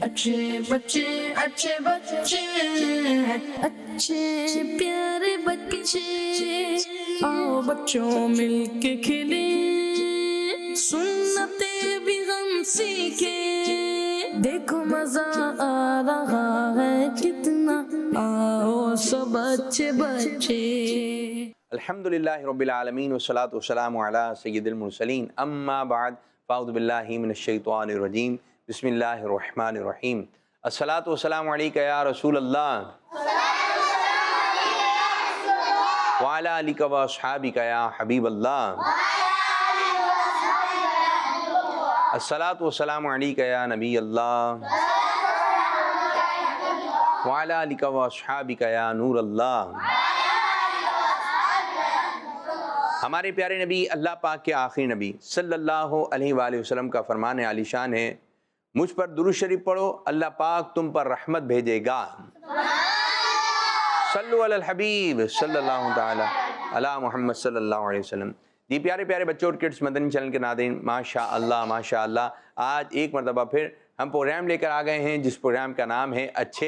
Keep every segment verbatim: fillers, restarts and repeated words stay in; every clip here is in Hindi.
अच्छे बच्चे अच्छे बच्चे अच्छे प्यारे बच्चे, आओ बच्चों मिलके खेले, सुन्नते भी हम सीखे, देखो मजा आ रहा है कितना, आओ सब अच्छे बच्चे। अल्हम्दुलिल्लाहि रब्बिल आलमीन वस्सलातु वस्सलामु अला सय्यिदिल मुरसलीन, अम्मा बाद, फ़अऊज़ु बिल्लाहि मिनश शैतानिर रजीम, बिस्मिल्लाहिर रहमानिर रहीम। अस्सलातु वस्सलामु अलैका या रसूल अल्लाह व अला आलिका व अस्हाबिका या हबीब अल्लाह। अस्सलातु वस्सलामु अलैका या नबी अल्लाह व अला आलिका व अस्हाबिका या नूर अल्लाह। हमारे प्यारे नबी अल्लाह पाक के आखिरी नबी सल्लल्लाहु अलैहि वसल्लम का फरमान आलिशान है, मुझ पर दुरूद शरीफ पढ़ो, अल्लाह पाक तुम पर रहमत भेजेगा। सल्लु अलल हबीब सल्लल्लाहु ताला अला मुहम्मद सल्लल्लाहु अलैहि वसल्लम। जी प्यारे प्यारे बच्चों और किड्स मदनी चैनल के नाज़रीन, माशा अल्लाह माशा अल्लाह, आज एक मरतबा फिर हम प्रोग्राम लेकर आ गए हैं जिस प्रोग्राम का नाम है अच्छे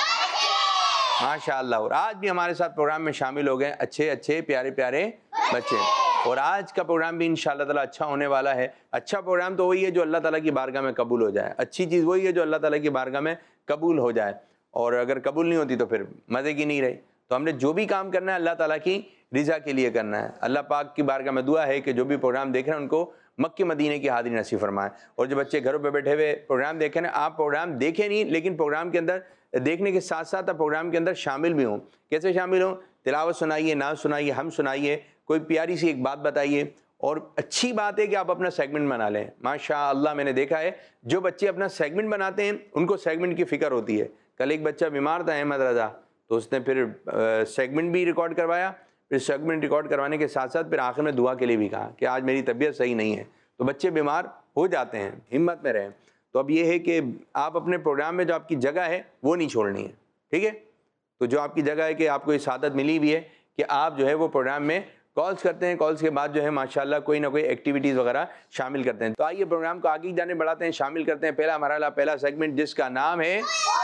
माशा अल्लाह। और आज भी हमारे साथ प्रोग्राम में शामिल हो गए अच्छे अच्छे प्यारे प्यारे बच्चे, और आज का प्रोग्राम भी इंशाअल्लाह ताला अच्छा होने वाला है। अच्छा प्रोग्राम तो वही है जो अल्लाह ताला की बारगाह में कबूल हो जाए, अच्छी चीज़ वही है जो अल्लाह ताला की बारगाह में कबूल हो जाए, और अगर कबूल नहीं होती तो फिर मज़े की नहीं रही। तो हमने जो भी काम करना है अल्लाह ताला की रिज़ा के लिए करना है। अल्लाह पाक की बारगाह में दुआ है कि जो भी प्रोग्राम देख रहे हैं उनको मक्के मदीने की हाज़िरी नसीब फरमाए। और जो बच्चे घरों पे बैठे हुए प्रोग्राम देखें ना, आप प्रोग्राम देखें नहीं, लेकिन प्रोग्राम के अंदर देखने के साथ साथ आप प्रोग्राम के अंदर शामिल भी हों। कैसे शामिल हों? तिलावत सुनाइए, नात सुनाइए, हम सुनाइए, कोई प्यारी सी एक बात बताइए। और अच्छी बात है कि आप अपना सेगमेंट बना लें। माशा अल्लाह, मैंने देखा है जो बच्चे अपना सेगमेंट बनाते हैं उनको सेगमेंट की फ़िक्र होती है। कल एक बच्चा बीमार था, अहमद रज़ा, तो उसने फिर सेगमेंट भी रिकॉर्ड करवाया, फिर सेगमेंट रिकॉर्ड करवाने के साथ साथ फिर आखिर में दुआ के लिए भी कहा कि आज मेरी तबीयत सही नहीं है। तो बच्चे बीमार हो जाते हैं, हिम्मत में रहें। तो अब ये है कि आप अपने प्रोग्राम में जो आपकी जगह है वो नहीं छोड़नी है, ठीक है? तो जो आपकी जगह है कि आपको इस आदत मिली भी है कि आप जो है वो प्रोग्राम में कॉल्स करते हैं, कॉल्स के बाद जो है माशाल्लाह कोई ना कोई एक्टिविटीज़ वगैरह शामिल करते हैं। तो आइए प्रोग्राम को आगे जाने बढ़ाते हैं, शामिल करते हैं पहला मरहला, पहला सेगमेंट जिसका नाम है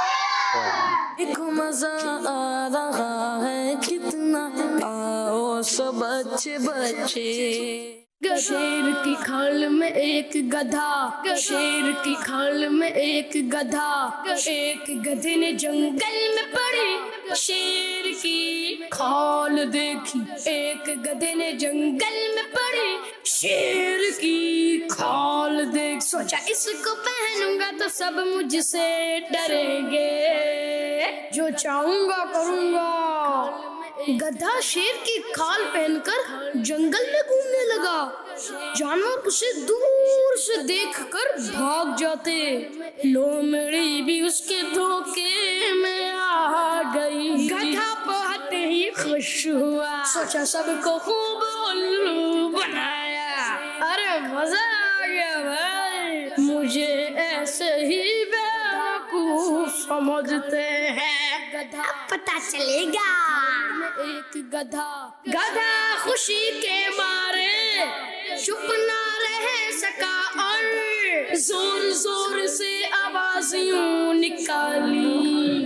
देखो मजा आ रहा है कितना, आओ सब अच्छे बच्चे। शेर की खाल में एक गधा, शेर की खाल में एक गधा, एक गधे ने जंगल में पड़ी शेर की खाल देखी, एक गधे ने जंगल में पड़ी शेर की खाल देख, सोचा इसको पहनूंगा तो सब मुझसे डरेंगे, जो चाहूंगा करूंगा। गधा शेर की खाल पहनकर जंगल में घूमने लगा। जानवर उसे दूर से देखकर भाग जाते, लोमड़ी भी उसके धोखे में आ गई। गधा बहुत ही खुश हुआ, सोचा सबको खूब उल्लू बनाया। अरे मजा आ गया भाई, मुझे ऐसे ही बेवकूफ समझते हैं, गधा पता चलेगा। एक गधा गधा खुशी के मारे चुप ना रह सका और जोर जोर से आवाज यूं निकाली।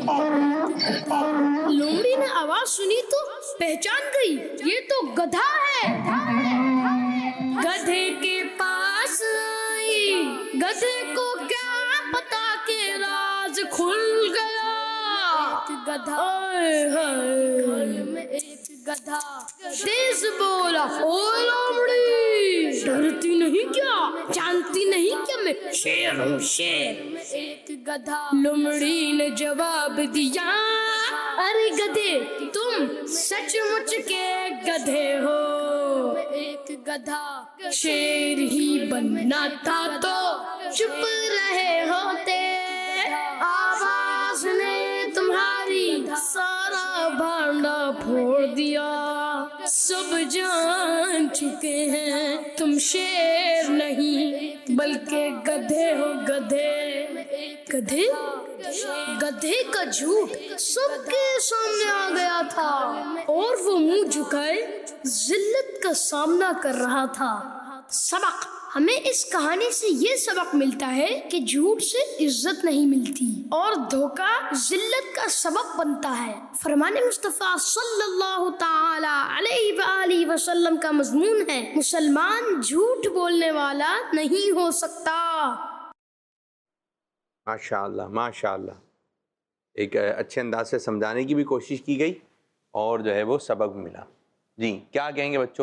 लोमड़ी ने आवाज सुनी तो पहचान गई, ये तो गधा है। गधे के पास आई, गधे को क्या पता के राज खुल गया। गधा एक गधा तेज बोला, ओ लोमड़ी डरती नहीं क्या, जानती नहीं क्या मैं शेर हूँ शेर। एक गधा लोमड़ी ने जवाब दिया, अरे गधे तुम सचमुच के गधे हो। एक गधा शेर ही बनना था तो चुप रहे होते, आवाज ने तुम्हारी सारा भांडा फोड़ दिया। सब जान चुके हैं तुम शेर नहीं बल्कि गधे हो गधे। गधे गधे का झूठ सबके सामने आ गया था और वो मुंह झुकाए जिल्लत का सामना कर रहा था। सबक हमें इस कहानी से ये सबक मिलता है कि झूठ से इज्जत नहीं मिलती और धोखा जिल्लत का सबब बनता है। फरमाने मुस्तफा सल्लल्लाहु ताला अलैहि वआलिहि वसल्लम का मजमून है, मुसलमान झूठ बोलने वाला नहीं हो सकता। माशाअल्लाह माशाअल्लाह, एक अच्छे अंदाज से समझाने की भी कोशिश की गई और जो है वो सबक मिला। जी क्या कहेंगे बच्चों?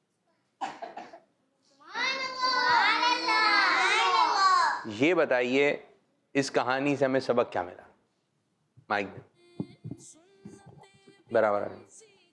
ये बताइए इस कहानी से हमें सबक क्या मिला? माइक में बराबर है।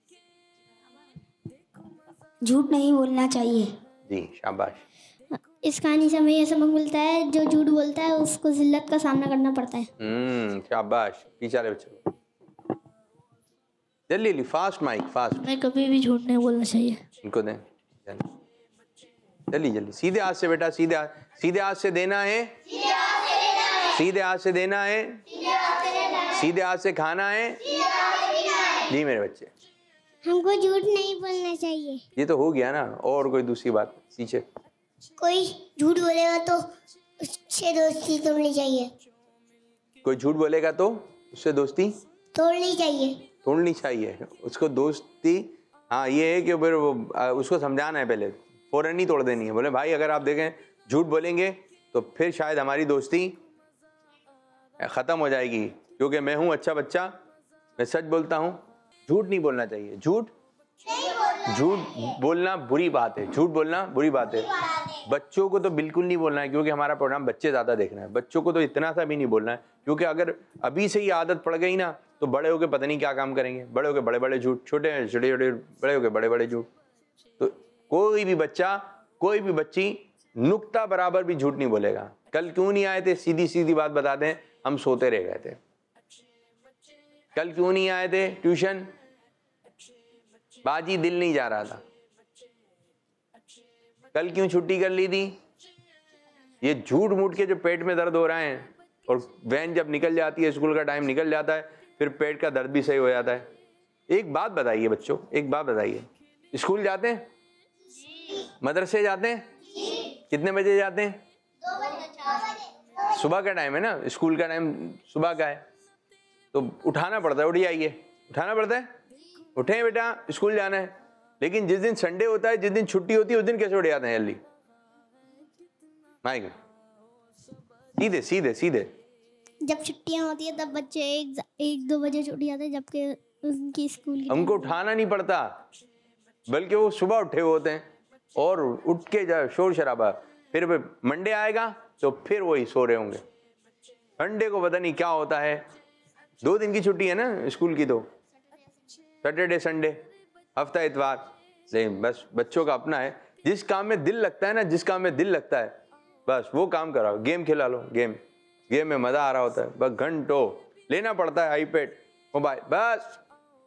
झूठ नहीं बोलना चाहिए। जी शाबाश। इस कहानी से हमें यह सबक मिलता है, जो झूठ बोलता है उसको जिल्लत का सामना करना पड़ता है। हम्म शाबाश। पीछे वाले बच्चों जल्दी जल्दी, फास्ट माइक फास्ट। हमें कभी भी झूठ नहीं बोलना चाहिए। इनको दें जल्दी जल्दी, सीधे हाथ से बेटा, सीधे हाथ, सीधे हाथ से देना है, सीधे हाथ से देना है, सीधे हाथ से खाना है। जी मेरे बच्चे, हमको झूठ नहीं बोलना चाहिए। ये तो हो गया ना, और कोई दूसरी बात पीछे? कोई झूठ बोलेगा तो उससे दोस्ती तोड़नी चाहिए। कोई झूठ बोलेगा तो उससे दोस्ती तोड़नी चाहिए। तोड़नी चाहिए, उसको दोस्ती। हाँ ये है कि फिर वो उसको समझाना है, पहले फौरन नहीं तोड़ देनी है। बोले भाई अगर आप देखें झूठ बोलेंगे तो फिर शायद हमारी दोस्ती ख़त्म हो जाएगी, क्योंकि मैं हूँ अच्छा बच्चा, मैं सच बोलता हूँ। झूठ नहीं बोलना चाहिए। झूठ झूठ बोलना बुरी बात है, झूठ बोलना बुरी बात है। बच्चों को तो बिल्कुल नहीं बोलना है, क्योंकि हमारा प्रोग्राम बच्चे ज़्यादा देखना है। बच्चों को तो इतना सा भी नहीं बोलना है, क्योंकि अगर अभी से ही आदत पड़ गई ना तो बड़े होके पता नहीं क्या काम करेंगे। बड़े होके बड़े बड़े झूठ, छोटे छोटे छोटे बड़े होके बड़े बड़े झूठ। तो कोई भी बच्चा, कोई भी बच्ची नुक्ता बराबर भी झूठ नहीं बोलेगा। कल क्यों नहीं आए थे, सीधी सीधी बात बता दें, हम सोते रह गए थे। कल क्यों नहीं आए थे ट्यूशन? बाजी दिल नहीं जा रहा था। कल क्यों छुट्टी कर ली थी? ये झूठ मूठ के जो पेट में दर्द हो रहा है, और वैन जब निकल जाती है, स्कूल का टाइम निकल जाता है, फिर पेट का दर्द भी सही हो जाता है। एक बात बताइए बच्चों, एक बात बताइए, स्कूल जाते हैं? मदरसे जाते हैं? कितने बजे जाते हैं? सुबह का टाइम है ना, स्कूल का टाइम सुबह का है, तो उठाना पड़ता है। उठ जाइए, उठाना पड़ता है, उठे बेटा स्कूल जाना है। लेकिन जिस दिन संडे होता है, जिस दिन छुट्टी होती है, उस दिन कैसे उठ जाते हैं जल्दी? माइक सीधे सीधे सीधे। जब छुट्टियां होती है तब बच्चे एक एक दो बजे छुट्टी जाते हैं, जबकि उनकी स्कूल की हमको उठाना नहीं पड़ता, बल्कि वो सुबह उठे हुए होते हैं और उठ के जा शोर शराबा। फिर मंडे आएगा तो फिर वही सो रहे होंगे। संडे को पता नहीं क्या होता है, दो दिन की छुट्टी है ना स्कूल की, तो सैटरडे संडे, हफ्ता इतवार। लेकिन बस बच्चों का अपना है, जिस काम में दिल लगता है ना, जिस काम में दिल लगता है बस वो काम कराओ। गेम खिला लो, गेम गेम में मजा आ रहा होता है, बस घंटों लेना पड़ता है, आईपैड मोबाइल, बस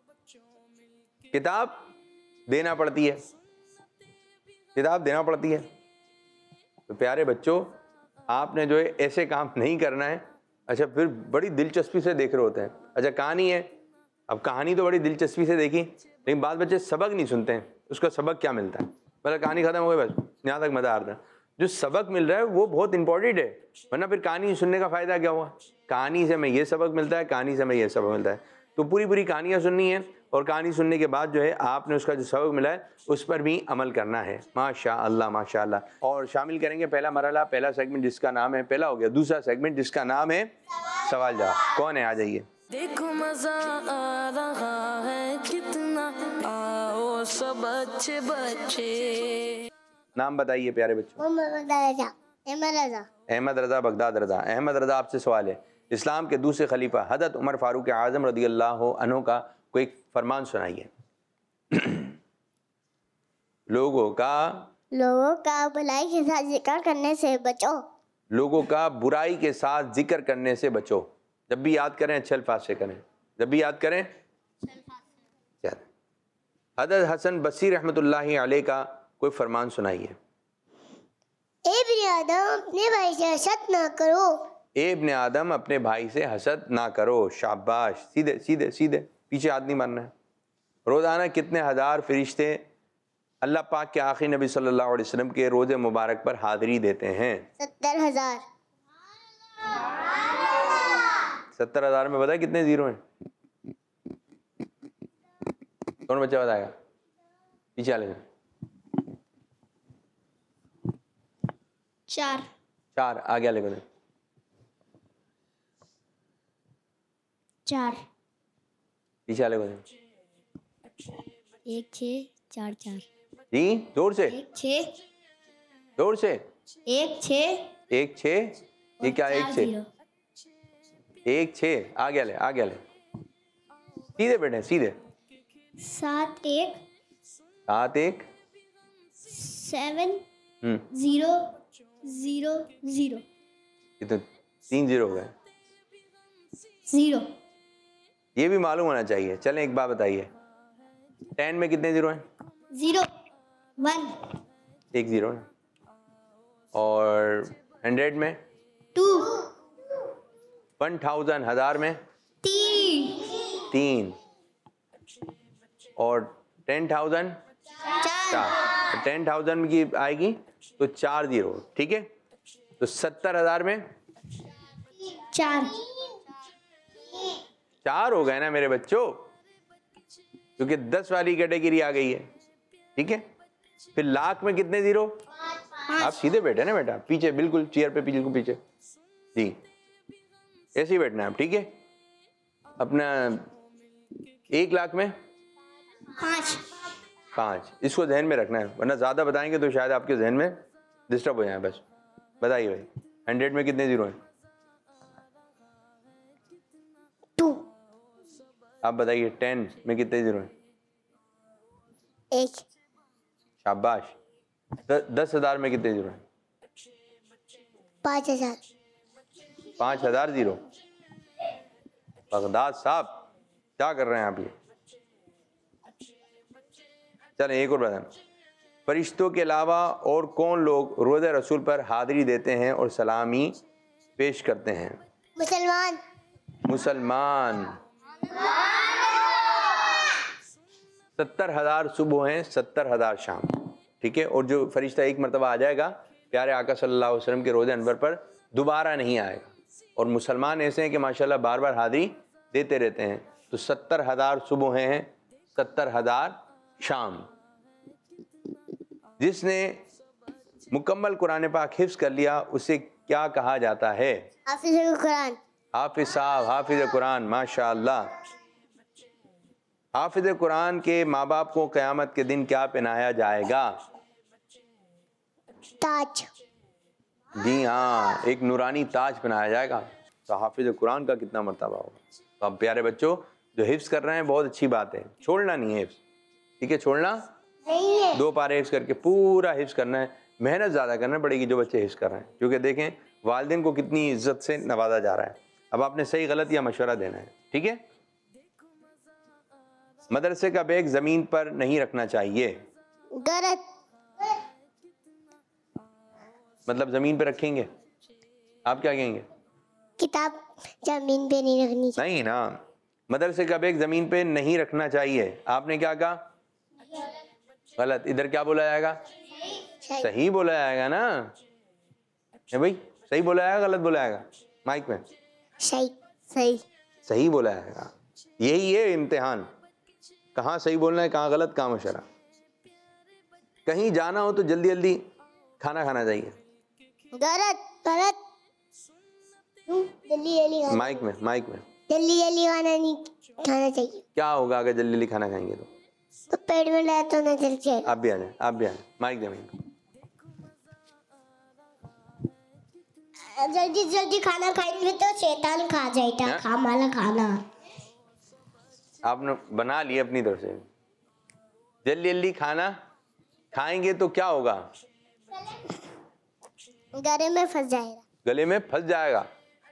किताब देना पड़ती है, किताब देना पड़ती है। तो प्यारे बच्चों, आपने जो है ऐसे काम नहीं करना है। अच्छा फिर बड़ी दिलचस्पी से देख रहे होते हैं। अच्छा कहानी है, अब कहानी तो बड़ी दिलचस्पी से देखी, लेकिन बाद बच्चे सबक नहीं सुनते हैं। उसका सबक क्या मिलता है? मतलब कहानी खत्म हो गई, बस यहाँ तक मजा आ रहा है। जो सबक मिल रहा है वो बहुत इंपॉर्टेंट है, वरना फिर कहानी सुनने का फायदा क्या हुआ? कहानी से हमें ये सबक मिलता है, कहानी से हमें ये सबक मिलता है। तो पूरी पूरी कहानियाँ सुननी है, और कहानी सुनने के बाद जो है आपने उसका जो सबक मिला है उस पर भी अमल करना है। माशा अल्लाह माशा अल्लाह। और शामिल करेंगे पहला मरहला, पहला सेगमेंट जिसका नाम है, पहला हो गया, दूसरा सेगमेंट जिसका नाम है सवाल जवाब। कौन है? आ जाइए। देखो मजा आ रहा है कितना, आओ सब अच्छे बच्चे। नाम बताइए प्यारे बच्चों। अहमद रजा। अहमद रजा बगदाद रजा। अहमद रजा, आपसे सवाल है, इस्लाम के दूसरे खलीफा हज़रत उमर फारूक आज़म रज़ी अल्लाह अन्हु का कोई फरमान सुनाइए। लोगों का लोगों का बुराई के साथ जिक्र करने से बचो। लोगों का बुराई के साथ जिक्र करने से बचो। जब भी याद करें अच्छे अल्फाज से करें, जब भी याद करें। हज़रत हसन बसरी रहमतुल्लाहि अलैह का कोई फरमान सुनाइए। ए इब्ने आदम अपने भाई से हसद ना करो। ए इब्ने आदम अपने भाई से हसद ना करो। शाबाश, सीधे सीधे सीधे, पीछे हाथ नहीं मारना है। रोज़ाना कितने हज़ार फरिश्ते अल्लाह पाक के आखिरी नबी सल्लल्लाहु अलैहि वसल्लम के रोज़े मुबारक पर हाज़िरी देते हैं? सत्तर हजार। सत्तर हज़ार में बताए कितने ज़ीरो हैं? कौन बच्चा बताएगा? पीछे वाले में। चार। चार। आगे वाले को। चार। पीछे वाले को। एक छः चार चार। जी जोर से। एक छः। जोर से। एक छः। एक छः। ये क्या? एक छः। एक छः। आगे वाले, आगे वाले। सीधे बैठे, सीधे। सात एक। सात एक। Seven hmm zero zero zero. ये तो तीन जीरो हो गए। जीरो। ये भी मालूम होना चाहिए। चलें एक बात बताइए, टेन में कितने जीरो हैं? जीरो। वन। एक जीरो ना। और हंड्रेड में? टू। वन थाउजेंड, हजार में? तीन। तीन। और टेन थाउजेंड? चार। टेन थाउजेंड की आएगी तो चार जीरो, ठीक है। तो सत्तर हजार में चार। चार हो गए ना मेरे बच्चों, क्योंकि दस वाली कैटेगरी आ गई है, ठीक है। फिर लाख में कितने जीरो? आप सीधे बैठे ना बेटा, पीछे बिल्कुल चेयर पे पीछे को पीछे जी, ऐसे ही बैठना है आप, ठीक है। अपना एक लाख में पाँच। पाँच, इसको ध्यान में रखना है, वरना ज्यादा बताएंगे तो शायद आपके जहन में डिस्टर्ब हो जाए। बस बताइए भाई, हंड्रेड में कितने जीरो हैं? टू। आप बताइए टेन में कितने जीरो हैं? एक। शाबाश। द, दस हजार में कितने जीरो हैं? पाँच हजार। पाँच हजार जीरो। बगदाद साहब क्या कर रहे हैं आप ये? चलें एक और बताएं, फरिश्तों के अलावा और कौन लोग रोज़े रसूल पर हाजिरी देते हैं और सलामी पेश करते हैं? मुसलमान। मुसलमान। सत्तर हजार सुबह हैं, सत्तर हजार शाम, ठीक है। और जो फरिश्ता एक मरतबा आ जाएगा प्यारे आका सल्लल्लाहु अलैहि वसल्लम के रोज़े अनवर पर, दोबारा नहीं आएगा। और मुसलमान ऐसे हैं कि माशाल्लाह बार बार हाजिरी देते रहते हैं। तो सत्तर हजार सुबह हैं, सत्तर हजार शाम। जिसने मुकम्मल कुरान पाक हिफ्ज़ कर लिया उसे क्या कहा जाता है? हाफिज कुरान। हाफिज साहब, हाफिज कुरान, माशाअल्लाह। हाफिज कुरान के माँ बाप को क़यामत के दिन क्या पहनाया जाएगा? ताज। जी हाँ, एक नूरानी ताज पहनाया जाएगा। तो हाफिज कुरान का कितना मर्तबा होगा। तो अब प्यारे बच्चों जो हिफ्ज़ कर रहे हैं बहुत अच्छी बात है, छोड़ना नहीं है हिफ्ज़, ठीक है, छोड़ना नहीं है। दो पारे हिफ्ज़ करके पूरा हिफ्ज़ करना है। मेहनत ज़्यादा करना पड़ेगी जो बच्चे हिफ्ज़ कर रहे हैं, क्योंकि देखें वालिदैन को कितनी इज्जत से नवाजा जा रहा है। अब आपने सही गलत या मशवरा देना है, ठीक है। मदरसे का बैग ज़मीन पर नहीं रखना चाहिए। गलत। मतलब ज़मीन पर रखेंगे, आप क्या कहेंगे? किताब जमीन पे नहीं रखनी चाहिए। नहीं ना, मदरसे का बैग ज़मीन पे नहीं रखना चाहिए। आपने क्या कहा? गलत। इधर क्या बोला जाएगा? सही बोला जाएगा ना, है भाई? सही बोला जाएगा गलत बोला जाएगा? माइक में सही। सही। सही बोला जाएगा। यही है इम्तिहान, कहाँ सही बोलना है, कहाँ गलत, कहाँ मशवरा। कहीं जाना हो तो जल्दी जल्दी खाना खाना चाहिए। गलत। गलत। जल्दी जल्दी खाना। माइक में माइक में जल्दी जल्दी खाना नहीं खाना चाहिए। क्या होगा अगर जल्दी जल्दी खाना खाएंगे तो? तो पेट में लाया तो ना जल जाए। आप भी आ जाए, आप भी आ जाए, माइक दे माइक। जल्दी जल्दी खाना खाएंगे तो शैतान खा जाएगा। हाँ? खा माला खाना आपने बना लिया अपनी तरफ से। जल्दी जल्दी खाना खाएंगे तो क्या होगा? गले में फंस जाएगा। गले में फंस जाएगा।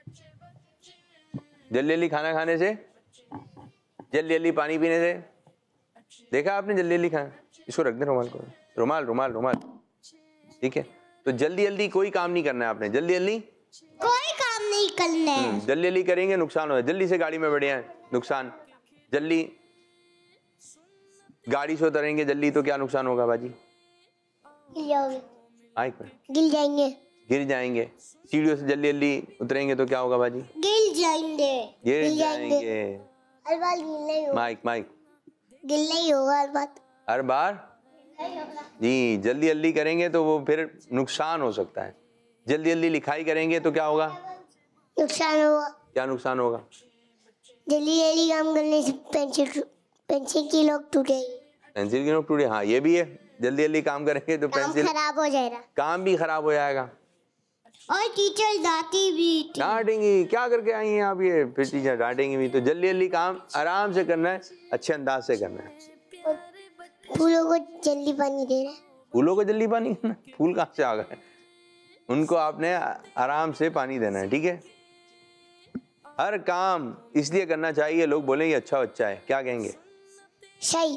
जल्दी जल्दी खाना खाने से, जल्दी जल्दी पानी पीने से। देखा आपने जल्दी जल्दी खाना? इसको रख दे रुमाल को, रुमाल रुमाल रुमाल, ठीक है। तो जल्दी जल्दी कोई काम नहीं करना है आपने, जल्दी जल्दी कोई काम नहीं करना है। जल्दी जल्दी करेंगे नुकसान हो जाए। जल्दी से गाड़ी में बैठे हैं नुकसान, जल्दी गाड़ी से उतरेंगे जल्दी तो क्या नुकसान होगा बाजी? गिर जाओगे, माइक पे गिर जाएंगे, गिर जाएंगे। सीढ़ियों से जल्दी जल्दी उतरेंगे तो क्या होगा बाजी? गिर जाएंगे, गिर जाएंगे। हर बार गिरना ही होगा, माइक माइक गिरना ही होगा हर बार। हर बार जी। जल्दी जल्दी करेंगे तो वो फिर नुकसान हो सकता है। जल्दी जल्दी लिखाई करेंगे तो क्या होगा? नुकसान होगा। क्या नुकसान होगा? जल्दी जल्दी काम करने से पेंसिल पेंसिल की नोक टूटेगी, पेंसिल की नोक टूटे, हाँ ये भी है। जल्दी जल्दी काम करेंगे तो काम पेंसिल खराब हो जाएगा, काम भी खराब हो जाएगा। और टीचर डांटी भी थी। डांटेंगी, क्या करके आई हैं आप ये? फिर टीचर डांटेंगी भी। तो जल्दी जल्दी काम आराम से करना है, अच्छे अंदाज से करना है। फूलों को जल्दी पानी देना है। फूलों को जल्दी पानी देना? फूल कहाँ से आ गए? उनको आपने आराम से पानी देना है, ठीक है। हर काम इसलिए करना चाहिए, लोग बोलेंगे अच्छा बच्चा है, क्या कहेंगे? सही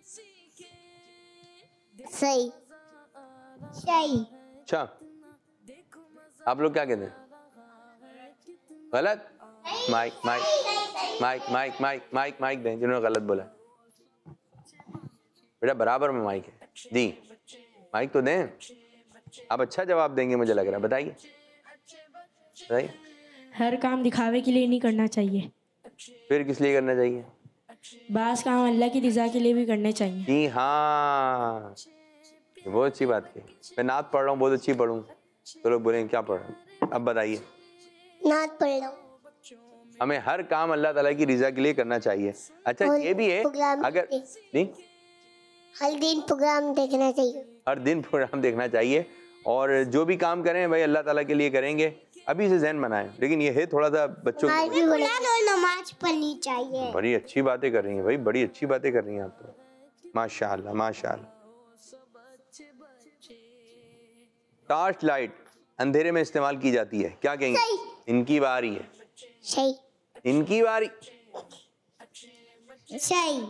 सही सही। अच्छा, आप लोग क्या कहते हैं? गलत? Mike mike mike mike mike mike mike दें जिन्होंने गलत बोला। बेटा बराबर में माइक है जी, माइक तो दें। आप अच्छा जवाब देंगे मुझे लग रहा है, बताइए बताइए। हर काम दिखावे के लिए नहीं करना चाहिए। फिर किस लिए करना चाहिए? बास काम अल्लाह की रज़ा के लिए भी करने चाहिए। जी हाँ, बहुत अच्छी बात की। मैं नात पढ़ रहा हूँ, बहुत अच्छी पढ़ूँ तो लोग बोलेंगे क्या पढ़ रहा हूँ। अब बताइए। नात पढ़ लो। हमें हर काम अल्लाह ताला की रज़ा के लिए करना चाहिए। अच्छा और ये भी है, प्रोग्राम अगर नहीं हर दिन प्रोग्राम देखना चाहिए, हर दिन प्रोग्राम देखना चाहिए। और जो भी काम करें भाई अल्लाह ताला के लिए करेंगे, अभी से जहन बनाएं। लेकिन ये है थोड़ा सा बच्चों नमाज भी कुरान और नमाज पढ़नी चाहिए। बड़ी अच्छी बातें कर रही हैं भाई, बड़ी अच्छी बातें कर रही हैं आप तो, माशाअल्लाह माशाअल्लाह। टॉर्च लाइट अंधेरे में इस्तेमाल की जाती है, क्या कहेंगे? इनकी बारी है। सही इनकी बारी। सही।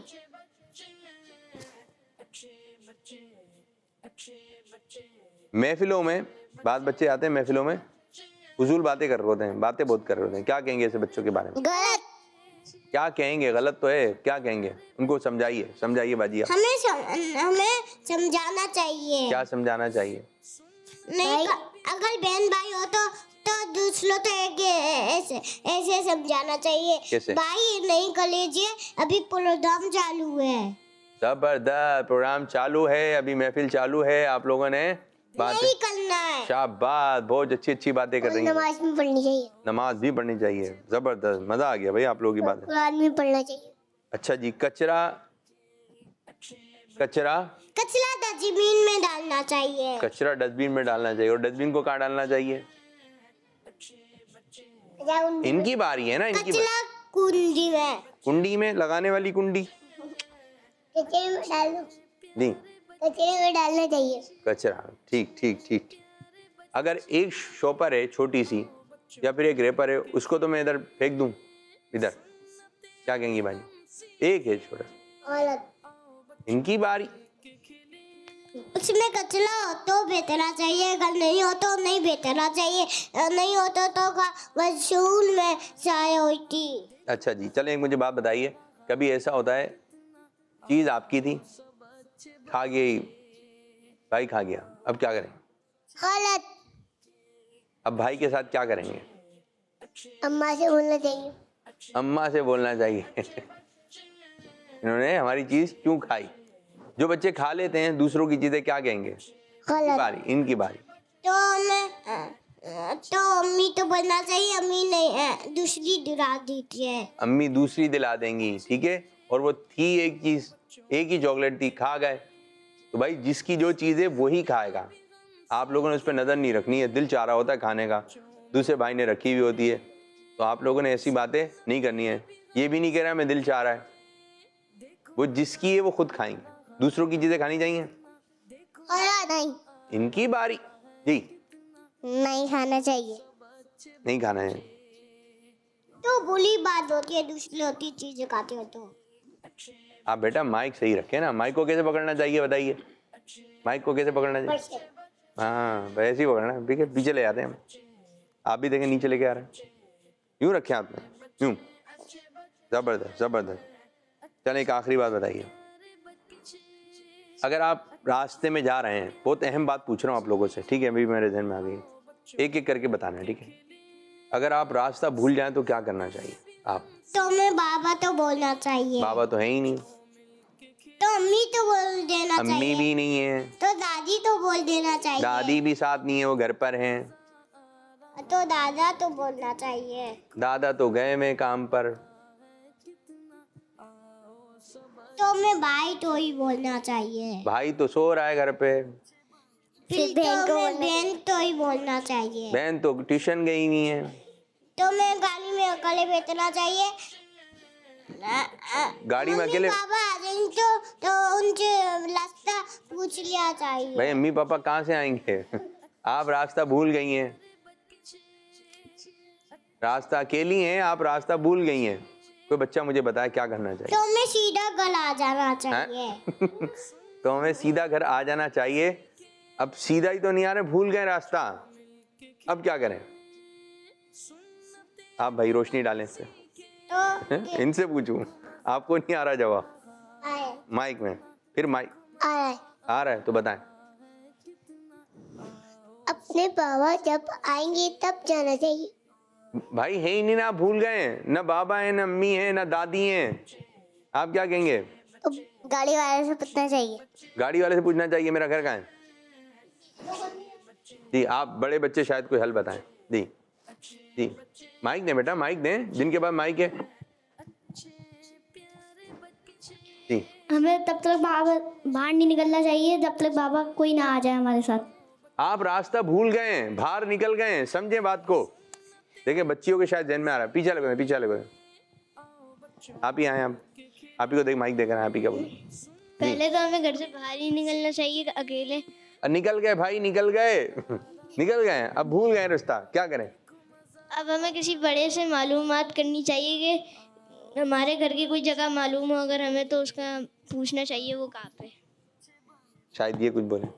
महफिलों में बात बच्चे आते हैं, महफिलों में फजूल बातें कर रहे होते हैं, बातें बहुत कर रहे होते हैं, क्या कहेंगे ऐसे बच्चों के बारे में? गलत। क्या कहेंगे? गलत तो है, क्या कहेंगे? उनको समझाइए, समझाइए बाजी आप। हमें सम, हमें समझाना चाहिए। क्या समझाना चाहिए? नहीं अगर बहन भाई हो तो तो दूसरों तो एक ऐसे ऐसे समझाना चाहिए। कैसे? भाई नहीं कर लीजिए, अभी प्रोग्राम चालू है। जबरदस्त, प्रोग्राम चालू है, अभी महफिल चालू है, आप लोगों ने बात नहीं करना है। शाबाश, बहुत अच्छी अच्छी बातें कर रही हैं। नमाज भी पढ़नी चाहिए, नमाज भी पढ़नी चाहिए। जबरदस्त, मजा आ गया भाई आप लोगों की बातें। कुरान भी पढ़ना चाहिए। अच्छा जी, कचरा कचरा कचरा डस्टबिन में डालना चाहिए। कचरा डस्टबिन में डालना चाहिए। और डस्टबिन को कहाँ डालना चाहिए? इनकी बारी है ना, इनकी बारी। कचरा कुंडी में, कुंडी में, लगाने वाली कुंडी। कचरे में डाल दो। नहीं, कचरे में डालना चाहिए। कचरा, ठीक ठीक ठीक। अगर एक शॉपर है छोटी सी या फिर एक रेपर है, उसको तो मैं इधर फेंक दूं, इधर, क्या कहेंगी भाई? एक है छोटा। गलत। इनकी बारी। उसमें कचरा हो तो बेचना चाहिए, अगर नहीं हो तो नहीं बेचना चाहिए, नहीं हो तो तो का वसूल में जाए होती। अच्छा जी, चलें एक मुझे बात बताइए, कभी ऐसा होता है चीज़ आपकी थी, खा गई भाई, खा गया, अब क्या करें? गलत। अब भाई के साथ क्या करेंगे? अम्मा से बोलना चाहिए। अम्मा से बोलना चाहिए इन्होंने हमारी चीज़ क्यों खाई? जो बच्चे खा लेते हैं दूसरों की चीज़ें, क्या कहेंगे? इनकी बारी, इनकी बारी। तो हमें तो अम्मी तो बोलना चाहिए, अम्मी नहीं दूसरी दिला देती है। अम्मी दूसरी दिला देंगी, ठीक है। और वो थी एक चीज़, एक ही चॉकलेट थी, खा गए, तो भाई जिसकी जो चीज़ है वही खाएगा। आप लोगों ने उस पर नज़र नहीं रखनी है, दिल चाह रहा होता है खाने का, दूसरे भाई ने रखी हुई होती है, तो आप लोगों ने ऐसी बातें नहीं करनी है। ये भी नहीं कह रहा मैं दिल चाह रहा है, वो जिसकी है वो खुद खाएंगे, दूसरों की चीज़ें खानी चाहिए? नहीं, इनकी बारी जी। नहीं खाना चाहिए, नहीं खाना है तो बुरी बात होती है, दूसरी होती चीजें खाते हो तो। आप बेटा माइक सही रखे ना, माइक को कैसे पकड़ना चाहिए बताइए? माइक को कैसे पकड़ना चाहिए? हाँ वैसे ही पकड़ना है, ठीक है। पीछे ले जाते हैं हम, आप भी देखें नीचे लेके आ रहे हैं, यूं रखें हाथ में, यूं। जबरदस्त जबरदस्त। चलें एक आखिरी बात बताइए, अगर आप रास्ते में जा रहे हैं, बहुत अहम बात पूछ रहा हूँ आप लोगों से, ठीक है, अभी मेरे ध्यान में आ गई, एक एक करके बताना है, ठीक है। अगर आप रास्ता भूल जाएं तो क्या करना चाहिए आप? तो मैं बाबा तो बोलना चाहिए। बाबा तो है ही नहीं, तो अम्मी तो बोल देना अम्मी चाहिए। भी नहीं है, तो दादी तो बोल देना चाहिए। दादी भी साथ नहीं है, वो घर पर हैं। तो दादा तो बोलना चाहिए। दादा तो गए में काम पर। तो मैं भाई तो ही बोलना चाहिए। भाई तो सो रहा है घर पे। फिर बहन तो मैं बहन तो ही बोलना चाहिए। बहन तो ट्यूशन गई नहीं है। तो मैं गाड़ी में अकेले बैठना चाहिए। गाड़ी में अकेले? बाबा आ जाएंगे तो तो उनसे रास्ता पूछ लिया चाहिए। भाई अम्मी पापा कहाँ से आएंगे? आप रास्ता भूल गई हैं, रास्ता अकेली हैं, आप रास्ता भूल गई हैं। कोई बच्चा मुझे बताए क्या करना चाहिए? तो मैं सीधा घर आ जाना चाहिए। तो हमें सीधा घर आ जाना चाहिए। अब सीधा ही तो नहीं आ रहे, भूल गए रास्ता, अब क्या करें? आप भाई रोशनी डालें इससे। तो इनसे पूछूं, आपको नहीं आ रहा जवाब? आए माइक में, फिर माइक आए आ रहा है तो बताएं। अपने बाबा जब आएंगे तब जाना चाहिए। भाई है ही नहीं ना, आप भूल गए हैं, ना बाबा है, ना अम्मी है, ना दादी हैं, आप क्या कहेंगे? तो गाड़ी वाले से पूछना चाहिए। गाड़ी वाले से पूछना चाहिए मेरा घर कहाँ है। जी आप बड़े बच्चे शायद कोई हल बताएं। जी जी माइक दें बेटा, माइक दें, जिनके पास माइक है। जी हमें तब तक बाबा बाहर नहीं निकलना चाहिए जब तक बाबा कोई ना आ जाए हमारे साथ। आप रास्ता भूल गए हैं, बाहर निकल गए हैं, समझे बात को। देखिए बच्चियों के शायद ध्यान में आ रहा है, पीछे लगो, पीछे लगो, आप ही आए, आप आप ही को देख माइक देकर आप ही क्या बोलो। पहले तो हमें घर से बाहर ही निकलना चाहिए अकेले। निकल गए भाई, निकल गए निकल गए, अब भूल गए रास्ता, क्या करें? अब हमें किसी बड़े से मालूमात करनी चाहिए कि हमारे घर की कोई जगह मालूम हो अगर हमें, तो उसका पूछना चाहिए वो कहाँ पे। शायद ये कुछ बोले।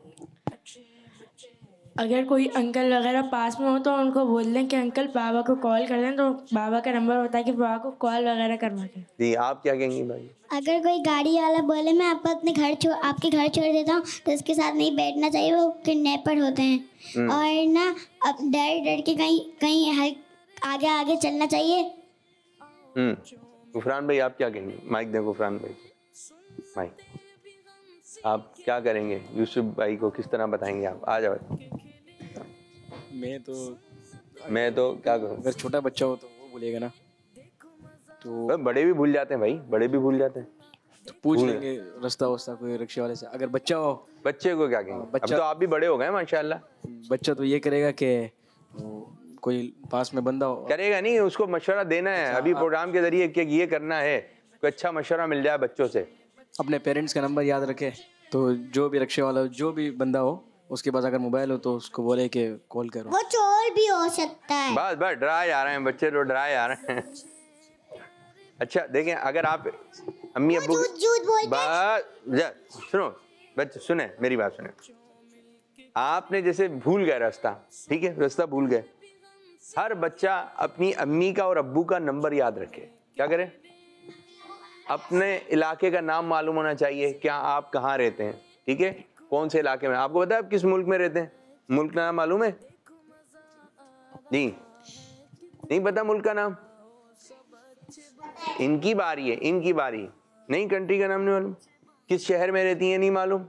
अगर कोई अंकल वगैरह पास में हो तो उनको बोल दें कि अंकल बाबा को कॉल कर दें, तो बाबा का नंबर बता के बाबा को कॉल वगैरह करवा के। जी आप क्या कहेंगी भाई? अगर कोई गाड़ी वाला बोले मैं आपको अपने घर छोड़ आपके घर छोड़ देता हूँ तो उसके साथ नहीं बैठना चाहिए, वो किडनैपर होते हैं। और ना अब डर डर के कहीं कहीं हर आगे आगे चलना चाहिए। हम्म गुफरान भाई आप क्या कहेंगे? माइक दें गुफरान भाई, माइक। आप क्या करेंगे? यूसुफ भाई को किस तरह बताएंगे आप? आ जाओ। मैं तो मैं तो क्या करूँ? अगर छोटा बच्चा हो तो वो बोलेगा ना, तो बड़े भी भूल जाते हैं भाई, बड़े भी भूल जाते हैं। तो पूछ लेंगे रास्ता वास्ता कोई रिक्शे वाले से। अगर बच्चा हो, बच्चे को क्या कहेंगे? बच्चा- अब तो आप भी बड़े हो गए माशाल्लाह। बच्चा तो ये करेगा कि कोई पास में बंदा हो। करेगा नहीं, उसको मशवरा देना है अभी प्रोग्राम के जरिए कि ये करना है, कोई अच्छा मशवरा मिल जाए बच्चों से। अपने पेरेंट्स का नंबर याद रखे, तो जो भी रिक्शे वाला हो, जो भी बंदा हो, उसके पास अगर मोबाइल हो तो उसको बोले कि कॉल करो। वो चोर भी हो सकता है। बस बस डराए जा रहे हैं बच्चे, तो डराए जा रहे हैं। अच्छा देखें, अगर आप अम्मी अब्बू झूठ झूठ बोलते हैं। बस जा, सुनो बच्चे, सुने मेरी बात सुने। आपने जैसे भूल गए रास्ता, ठीक है, रास्ता भूल गए, हर बच्चा अपनी अम्मी का और अब्बू का नंबर याद रखे। क्या करे? अपने इलाके का नाम मालूम होना चाहिए, क्या आप कहाँ रहते हैं, ठीक है, कौन से इलाके में। आपको पता है आप किस मुल्क में रहते हैं? मुल्क का नाम मालूम है? नहीं नहीं पता मुल्क का नाम? इनकी बारी है, इनकी बारी नहीं। कंट्री का नाम नहीं मालूम? किस शहर में रहती है नहीं मालूम?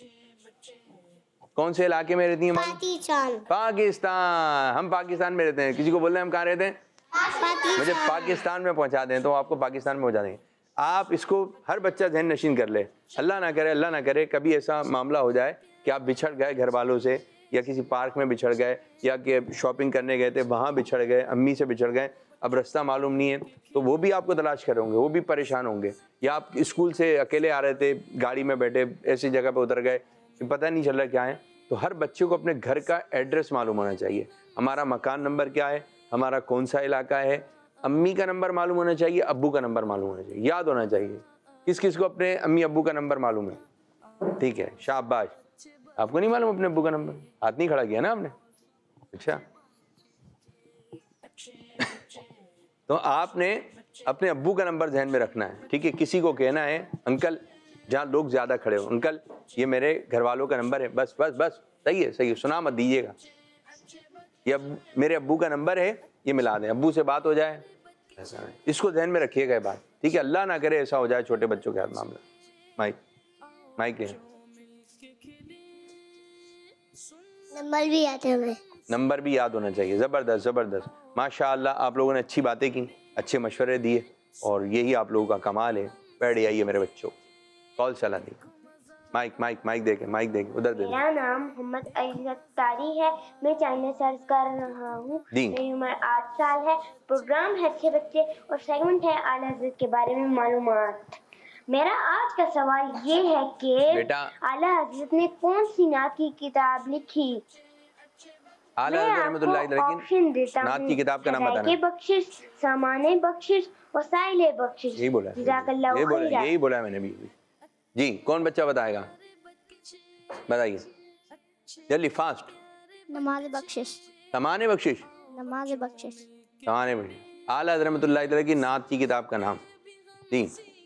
कौन से इलाके में रहती है मालूम? पाकिस्तान। पाकिस्तान। हम पाकिस्तान में रहते हैं। किसी को बोल रहे हैं हम कहाँ रहते हैं? पाकिस्तान। मुझे पाकिस्तान में पहुंचा दें तो आपको पाकिस्तान में पहुंचा देंगे। आप इसको हर बच्चा ध्यान नशीन कर ले। अल्लाह ना करे, अल्लाह ना करे कभी ऐसा मामला हो जाए कि आप बिछड़ गए घर वालों से, या किसी पार्क में बिछड़ गए, या कि शॉपिंग करने गए थे वहाँ बिछड़ गए, अम्मी से बिछड़ गए, अब रास्ता मालूम नहीं है, तो वो भी आपको तलाश कर होंगे, वो भी परेशान होंगे। या आप स्कूल से अकेले आ रहे थे, गाड़ी में बैठे ऐसी जगह पे उतर गए, पता नहीं चल रहा क्या है। तो हर बच्चे को अपने घर का एड्रेस मालूम होना चाहिए। हमारा मकान नंबर क्या है, हमारा कौन सा इलाका है, अम्मी का नंबर मालूम होना चाहिए, अब्बू का नंबर मालूम होना चाहिए, याद होना चाहिए। किस किस को अपने अम्मी अब्बू का नंबर मालूम है? ठीक है, शाबाश। आपको नहीं मालूम अपने अब्बू का नंबर? हाथ नहीं खड़ा किया ना आपने? अच्छा तो आपने अपने अब्बू का नंबर ध्यान में रखना है, ठीक है। किसी को कहना है अंकल जहाँ लोग ज़्यादा खड़े हो। अंकल ये मेरे घर वालों का नंबर है, बस बस बस सही है सही है, सुना मत दीजिएगा। ये अब मेरे अब्बू का नंबर है, ये मिला दें, अब्बू से बात हो जाए, ऐसा है। इसको ध्यान में रखिएगा ये बात, ठीक है। अल्लाह ना करे ऐसा हो जाए छोटे बच्चों के हाथ मामला। माइक माइक ले, नंबर भी आते हमें, नंबर भी याद होना चाहिए। ज़बरदस्त ज़बरदस्त, माशाअल्लाह आप लोगों ने अच्छी बातें की, अच्छे मशवरे दिए, और यही आप लोगों का कमाल है। बैठ जाइए मेरे बच्चों, कॉल चला दी। माइक माइक माइक देके माइक देके उधर दे। मेरा नाम मोहम्मद अतारी है, मैं चाइना सर्च कर रहा हूँ। मेरी उम्र आठ साल है। प्रोग्राम है अच्छे बच्चे और सेगमेंट है आला हज़रत के बारे में मालूमात। मेरा आज का सवाल ये है कि आला हज़रत ने कौन सी नात की किताब लिखी? आला हज़रत रहमतुल्लाह अलैहि ऑप्शन देता नात की किताब का नाम हूँ। बताना। बख्शिश, सामाने बख्शिश, वसाइले बख्शिश। यही बोला जज़ाकल्लाहु यही बोला खैरा। यही बोला मैंने भी। जी कौन बच्चा बताएगा, बताइए जल्दी फास्ट। नमाज बख्शिश, समाने बख्शिश, नमाज बख्शिश। समाने बख्शिश। आला हज़रत रहमतुल्लाह अलैहि की नात की किताब का नाम। जी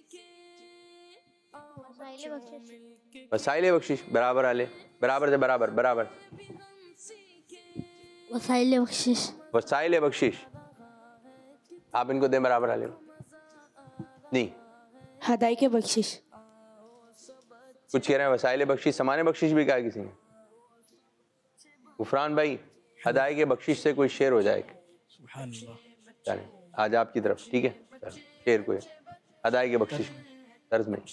वसाइले बख्शिश, बराबर आले, बराबर से बराबर बराबर। वसाइले बख्शिश, वसाइले बख्शिश, आप इनको दें बराबर आले। नहीं हदाई के बख्शिश। कुछ कह रहे हैं वसाइले बख्शिश, समाने बख्शिश भी कहा किसी ने। गुफरान भाई हदाई के बख्शिश से कोई शेर हो जाए। चलें आज आपकी तरफ, ठीक है। शेर कोई हदाई के बख्शिश तर्ज में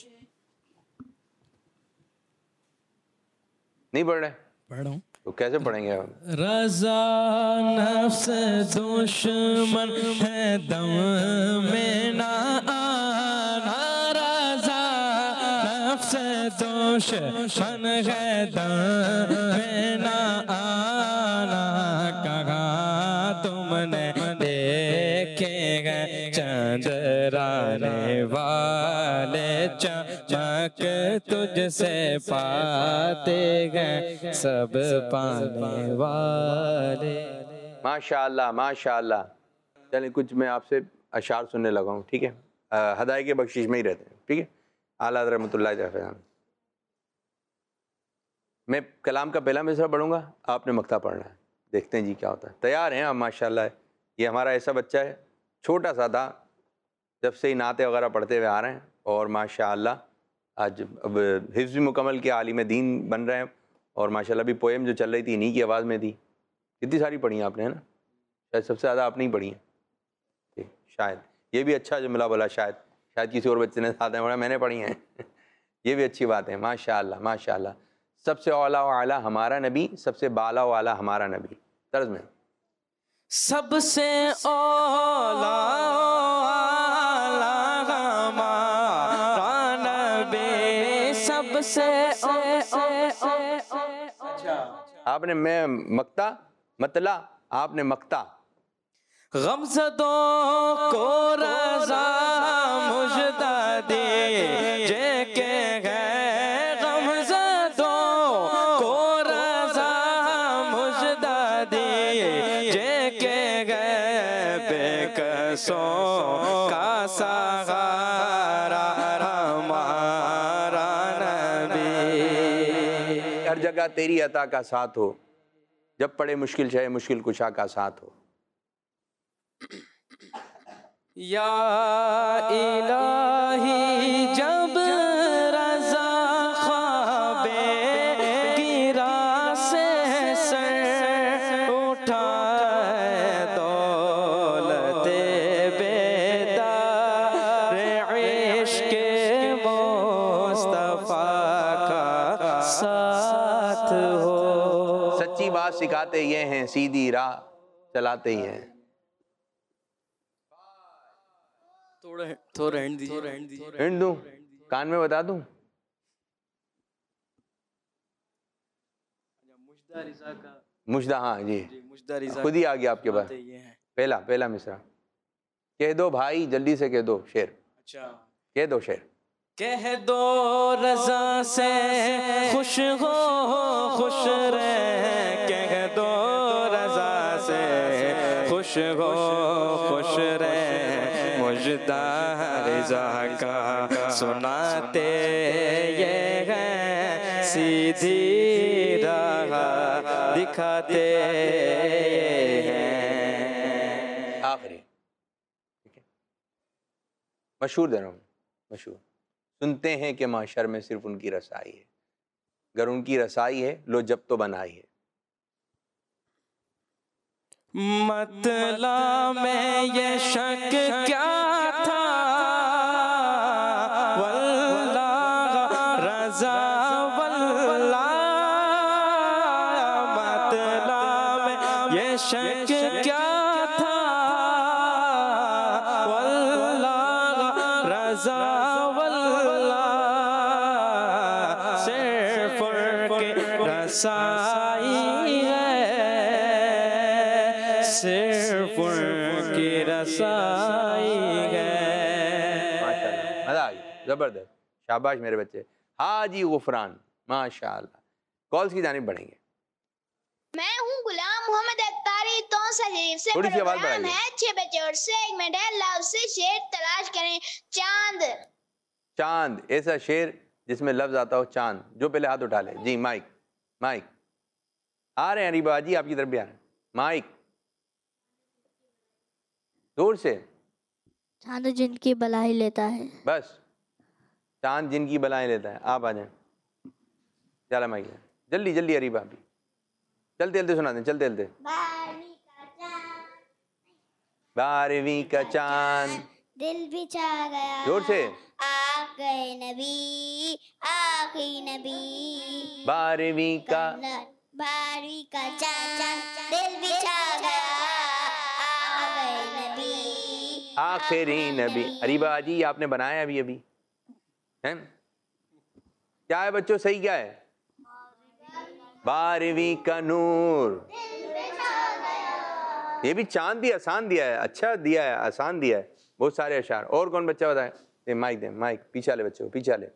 नहीं पढ़ रहे? पढ़ रहा हूँ। तो कैसे पढ़ेंगे हम? रज़ा नफ्स दुश्मन है दम में ना आना, रज़ा नफ्स दुश्मन है दम में ना आना, कहाँ तुमने देखे हैं चंद्राने वाले चमक तुझसे पाते हैं सब पाने वाले। माशाअल्लाह माशाअल्लाह। चलिए कुछ मैं आपसे अशार सुनने लगा हूँ, ठीक है। हदाई के बख्शिश में ही रहते हैं, ठीक है। आला हज़रत रहमतुल्लाह अलैहि। मैं कलाम का पहला मिसरा पढ़ूंगा, आपने मक्ता पढ़ना है, देखते हैं जी क्या होता है। तैयार हैं आप? माशाअल्लाह। ये हमारा ऐसा बच्चा है, छोटा सा था, जब से ही नाते वगैरह पढ़ते हुए आ रहे हैं, और माशाअल्लाह आज अब हिफ्ज़ भी मुकम्मल के आलिम दीन बन रहे हैं। और माशाल्लाह भी पोएम जो चल रही थी इन्हीं की आवाज़ में थी। कितनी सारी पढ़ी हैं आपने, है ना? शायद सबसे ज़्यादा आपने ही पढ़ी हैं शायद। ये भी अच्छा जुमला बोला, शायद शायद किसी और बच्चे ने ज़्यादा पढ़ा, मैंने पढ़ी हैं। ये भी अच्छी बात है। माशाअल्लाह माशाअल्लाह। सबसे औला व आला हमारा नबी, सबसे बाला व आला हमारा नबी। तर्ज में सबसे औला आला हमारा नबी, सबसे ओ ओ ओ ओ। अच्छा आपने मैं मक्ता मतला, आपने मक्ता। गमज़दों को रज़ा मुजदा दे के है, गमज़दों को रज़ा मुजदा दे के है, बेकसों का सहारा हमारा नबी। हर जगह तेरी अता का साथ हो, जब पड़े मुश्किल चाहे मुश्किल कुशा का साथ हो। या इलाही जब रज़ा ख्वाबे गिरा से सर उठाए, दौलते बेदार इश्क़ मुस्तफ़ा का साथ हो। सच्ची बात सिखाते ये हैं, सीधी राह चलाते ही हैं। थोड़ा थोड़ा हैंड दीजिए, हैंड दीजिए। हिंट दूं, कान में बता दूं? मुजदा रिज़ा का, मुजदा, हाँ जी, मुजदा रिज़ा खुद ही आ गया आपके पास। ये है पहला पहला मिसरा कह दो भाई, जल्दी से कह दो शेर। अच्छा कह दो शेर। कह दो रज़ा से खुश हो खुश रहे, कह दो रज़ा से खुश हो खुश रहे, मुझ मुजदा रिजा का सुनाते ये हैं, सीधी राह दिखाते हैं। आखिरी ठीक है, मशहूर दे रहा हूँ, मशहूर। सुनते हैं कि माशर में सिर्फ उनकी रसाई है, अगर उनकी रसाई है लो जब तो बनाई है। मतला में ये शक क्या था, वल्लाह रज़ा वल्लाह, मतला में ये शक क्या था, वल्लाह रज़ा वल्लाह, सिर्फ उनकी रसाई है, सिर्फ उनकी रसाई है। माशाल्लाह, मजा आ गया, जबरदस्त, शाबाश मेरे बच्चे। हाजी गुफरान, माशाल्लाह। कॉल्स की जानिब बढ़ेंगे। मैं हूँ गुलाम मोहम्मद अख्तारी तो शरीफ से। थोड़ी सी आवाज प्रोग्राम बढ़ाइए। है अच्छे बच्चे और सेगमेंट है लव से शेर तलाश करें। चांद चांद, ऐसा शेर जिसमें लफ्ज आता हो चांद। जो पहले हाथ उठा ले जी। माइक माइक आ रहे हैं अरीबा जी, आपकी तरफ भी आ रहे हैं। माइक दूर से। चांद जिनकी बलाई लेता है। बस, चांद जिनकी बलाएं लेता है। आप आ जाएं, चला माइक जल्दी जल्दी। अरीबा भी चलते चलते सुना दें, चलते चलते। बारहवीं का चांद दिल भी चाह गया, जोर से। आ गए नबी आखिरी नबी, बारहवीं का बारहवीं का चांद दिल भी चाह गया, आ गए नबी आखिरी नबी। अरीबा जी आपने बनाया अभी अभी हैं? क्या है बच्चों, सही क्या है? बारहवीं का नूर। ये भी चांद भी आसान दिया है, अच्छा दिया है, आसान दिया है, बहुत सारे अशार। और कौन बच्चा बताए? दे माइक, दे माइक, पीछे वाले बच्चे को, पीछे वाले।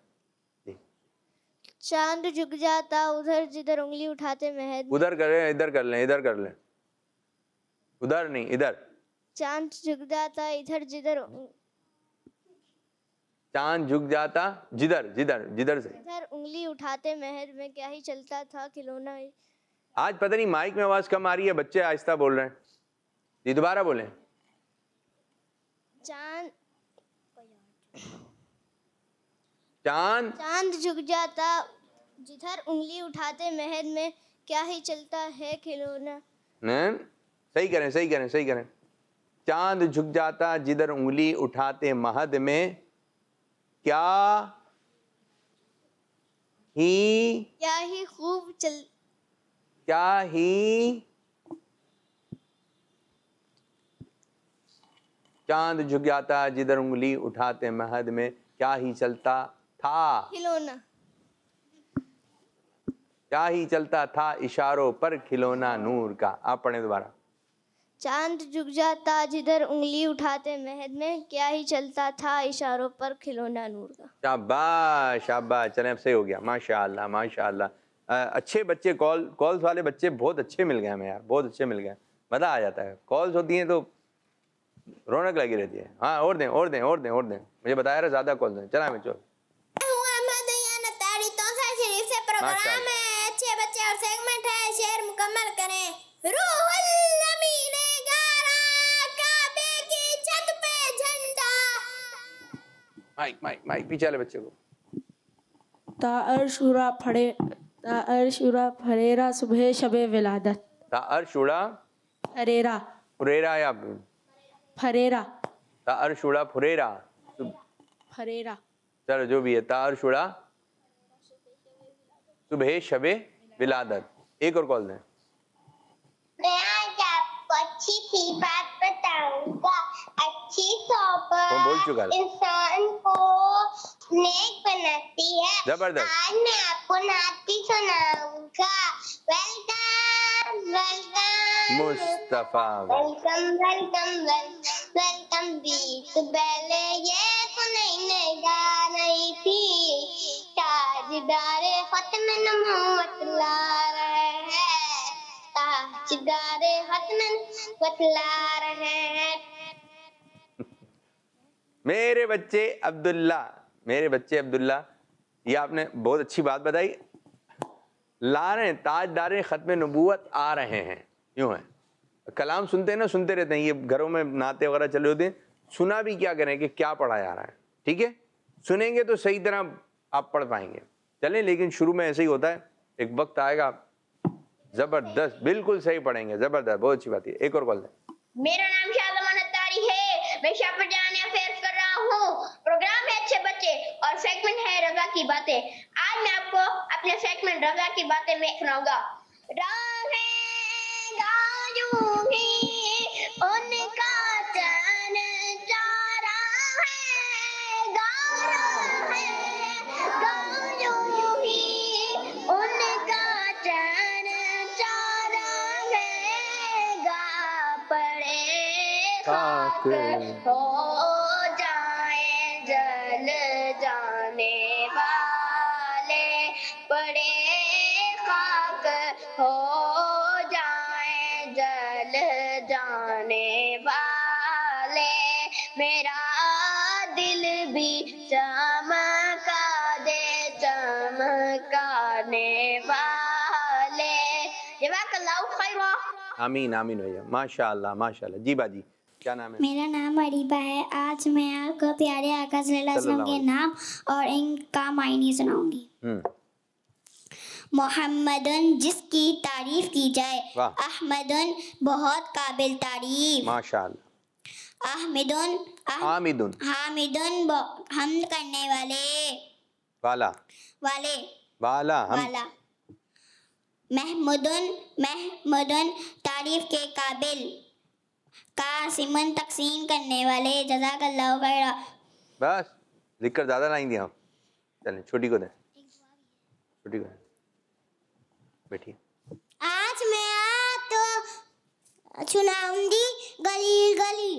चांद झुक जाता उधर जिधर उंगली उठाते महद। उधर करें, इधर कर लें, इधर कर लें, उधर नहीं इधर। चांद झुक जाता इधर जिधर चांद झुक जाता जिधर जिधर जिधर से इधर उंगली उठाते महद में क्या ही चलता था खिलौना। आज पता नहीं माइक में आवाज कम आ रही है, बच्चे आहिस्ता बोल रहे हैं। ये दोबारा बोलें। चांद चांद चांद झुक जाता जिधर उंगली उठाते महद में क्या ही चलता है खिलौना। नहीं, सही करें, सही करें, सही करें। चांद झुक जाता जिधर उंगली उठाते महद में क्या ही क्या ही खूब चल क्या ही चांद झुक जाता जिधर उंगली उठाते महद में क्या ही चलता था खिलौना। क्या ही चलता था इशारों पर खिलौना नूर का। आप पढ़ें दोबारा। चांद झुक जाता जिधर उंगली उठाते महद में क्या ही चलता था इशारों पर खिलौना नूर का। शाबाश शाबाश, चलें अब सही हो गया। माशाअल्लाह माशाअल्लाह। अ, अच्छे बच्चे, कॉल कॉल्स वाले बच्चे बहुत अच्छे मिल गए हमें यार, बहुत अच्छे मिल गए। मज़ा आ जाता है, कॉल्स होती हैं तो रौनक लगी रहती है। हाँ और दें और दें और दें और दें, मुझे बताया रहा ज़्यादा कॉल दें। चला मैं चल। प्रोग्राम है अच्छे बच्चे और सेगमेंट है शेर मुकम्मल करें। रूहुल अमीन गारा काबे की छत पे झंडा। माइक माइक माइक पीछे वाले बच्चे को। ताअर शुरा फड़े ताअर शुरा फरेरा सुबह शबे विलादत। ताअर शुरा फरेरा फुरेरा या फरेरा ताअर शुरा फुरेरा फरेरा चलो जो भी है। ताअर शुरा सुबह शबे विलादत। एक और कॉल दें। मैं आज आपको अच्छी सी बात बताऊंगा। अच्छी सोबत बोल चुका है। इंसान को नेक बनाती है। जबरदस्त। आज मैं आपको नाती सुनाऊंगा। Welcome welcome Mustafa welcome welcome welcome बीत पहले ये सुनने गा रही थी। ताजदार खत्म नबूवत ला रहे हैं। ताजदार खत्म नबूवत ला रहे हैं। मेरे बच्चे अब्दुल्ला, मेरे बच्चे अब्दुल्ला, ये आपने बहुत अच्छी बात बताई। ला रहे हैं, ताजदार ख़त्म नबूवत आ रहे हैं, यूँ है। कलाम सुनते हैं ना, सुनते रहते हैं, ये घरों में नाते वगैरह चले होते हैं, सुना भी क्या करें कि क्या पढ़ा जा रहा है, ठीक है। सुनेंगे तो सही तरह आप पढ़ पाएंगे। चलें, लेकिन शुरू में ऐसे ही होता है, एक वक्त आएगा ज़बरदस्त, बिल्कुल सही पढ़ेंगे, ज़बरदस्त, बहुत अच्छी बात है। एक और कॉल है। मेरा नाम शाहजमान अत्तारी है, मैं शाहपुर जाने अफेयर्स कर रहा हूँ। प्रोग्राम है अच्छे बच्चे और सेगमेंट है रजा की बातें। आज मैं आपको अपने सेगमेंट रजा की बातें में सुनाऊंगा। उनका चैन चारा है, गारा है, गाजू ही उनका चैन चारा है, गा पड़े खाक हो जाए जल जाने वाले, पड़े खाक हो जाए जल जाने वाले, मेरा दिल भी चमका दे चमकाने वाले। जज़ाकल्लाहु खैरा। आमीन आमीन भैया, माशाअल्लाह माशाअल्लाह। जी बाजी, क्या नाम है? मेरा नाम अरीबा है। आज मैं आपको प्यारे आका सल्लल्लाहु अलैहि वसल्लम के नाम और इनका मायने सुनाऊंगी। मोहम्मदन जिसकी तारीफ की जाए, अहमदन बहुत काबिल तारीफ, माशाअल्लाह। अहमदन हामिदुन हामिदन हमद करने वाले, वाला वाले वाला हम वाला, महमुदन महमुदन तारीफ के काबिल, कासिमन तकसीम करने वाले। जज़ाकल्लाहु खैरा। बस लिखकर ज़्यादा लाइन दिया। चलें, छोटी को दें, छोटी को दें, बैठिए। आज मैं आ तो सुनाऊंगी गली गली।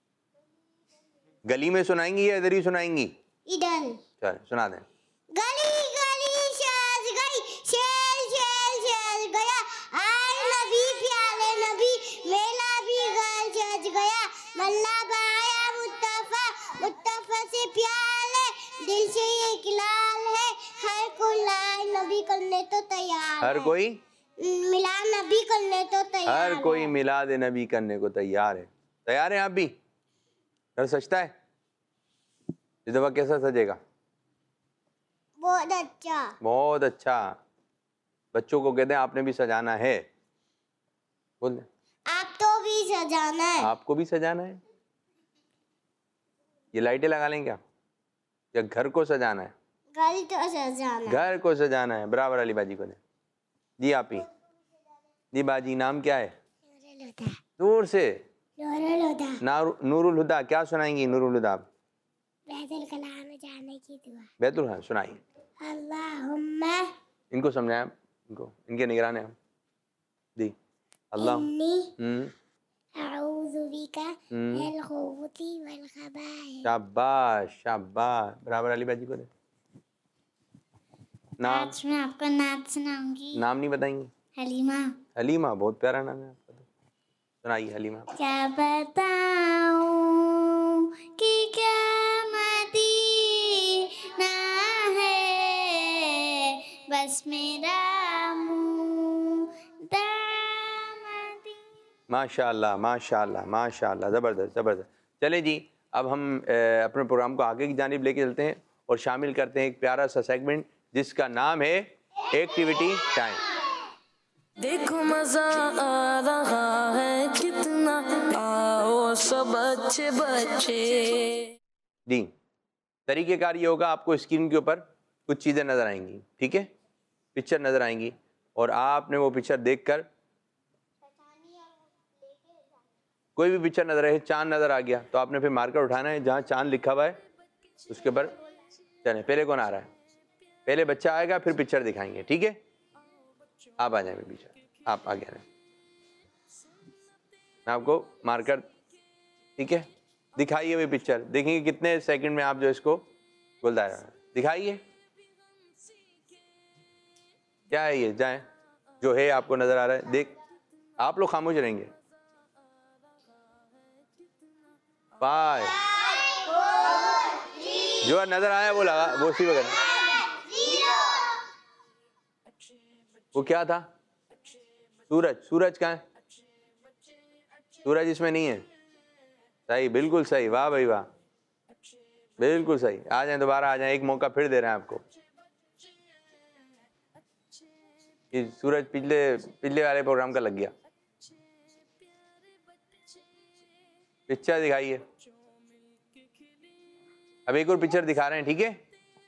गली में सुनाएंगी या इधर ही सुनाएंगी? इधर। चल सुना दें। गली गली सज गई, शेर शेर सज गया, आए नबी प्यारे नबी, मेला भी घर सज गया, मल्ला गाया मुस्तफा, मुस्तफा से प्याले, दिल से एक लाल है, हर कोई लाए नबी करने तो तैयार। हर कोई मिलाद नबी करने तो तैयार। हर कोई मिलाद नबी करने को तैयार है। तैयार हैं आप भी? घर सजता है? इस दफा कैसा सजेगा? बहुत अच्छा। बहुत अच्छा। बच्चों को कहते हैं आपने भी सजाना है, बोल दे। आप तो भी सजाना है। आपको भी सजाना है। ये लाइटें लगा लें क्या, या घर को सजाना है? घर तो सजाना है। घर को सजाना है। बराबर अली बाजी को दे। जी आप ही। जी बाजी, नाम क्या है? दूर से नूरुल हुदा। नूरुल हुदा। क्या सुनाएंगी नूरुल हुदा? बैतुल कलाम में जाने की दुआ। बैतुल कलाम सुनाइए। अल्लाहुम्मा, इनको समझाएं, इनको, इनके निगरान हैं हम। दी अल्लाह इन्नी अऊज़ु बिका मिनल खुबुथि वल खबाइस। शाबाश शाबाश। बराबर अली बाजी को दे। नाम? आज मैं आपको नाम सुनाऊंगी। नाम नहीं बताएंगी? हलीमा। हलीमा, बहुत प्यारा नाम है आपका। तो सुनाइए हलीमा। क्या बताऊं कि क्या मदीना है, बस मेरा मुँह दामदी। माशाअल्लाह माशाअल्लाह माशाअल्लाह, ज़बरदस्त ज़बरदस्त। चले जी, अब हम ए, अपने प्रोग्राम को आगे की जानिब लेके चलते हैं और शामिल करते हैं एक प्यारा सा सेगमेंट जिसका नाम है एक्टिविटी टाइम। देखो मजा आ रहा है कितना, आओ सब अच्छे बच्चे। जी, तरीक़ेकार ये होगा, आपको स्क्रीन के ऊपर कुछ चीज़ें नज़र आएंगी, ठीक है, पिक्चर नज़र आएंगी, और आपने वो पिक्चर देखकर, कोई भी पिक्चर नज़र आए, चांद नज़र आ गया तो आपने फिर मार्कर उठाना है, जहाँ चांद लिखा हुआ है उसके ऊपर चलें। पहले कौन आ रहा है? पहले बच्चा आएगा, फिर पिक्चर दिखाएंगे, ठीक है। आप आ जाए पीछे, आप आगे आ जाए, मैं आपको मार्कर, ठीक है, दिखाइए हुई पिक्चर। देखेंगे कितने सेकंड में आप जो इसको बोलता है, दिखाइए क्या है ये, जाए जो है आपको नजर आ रहा है। देख, आप लोग खामोश रहेंगे। फाइव जो नजर आया वो लगा, वो उसी वगैरह। वो क्या था? सूरज। सूरज कहाँ है? सूरज इसमें नहीं है। सही, बिल्कुल सही, वाह भाई वाह, बिल्कुल सही। आ जाए, दोबारा आ जाए, एक मौका फिर दे रहे हैं आपको। ये सूरज पिछले पिछले वाले प्रोग्राम का लग गया। पिक्चर दिखाइए। अब एक और पिक्चर दिखा रहे हैं, ठीक है?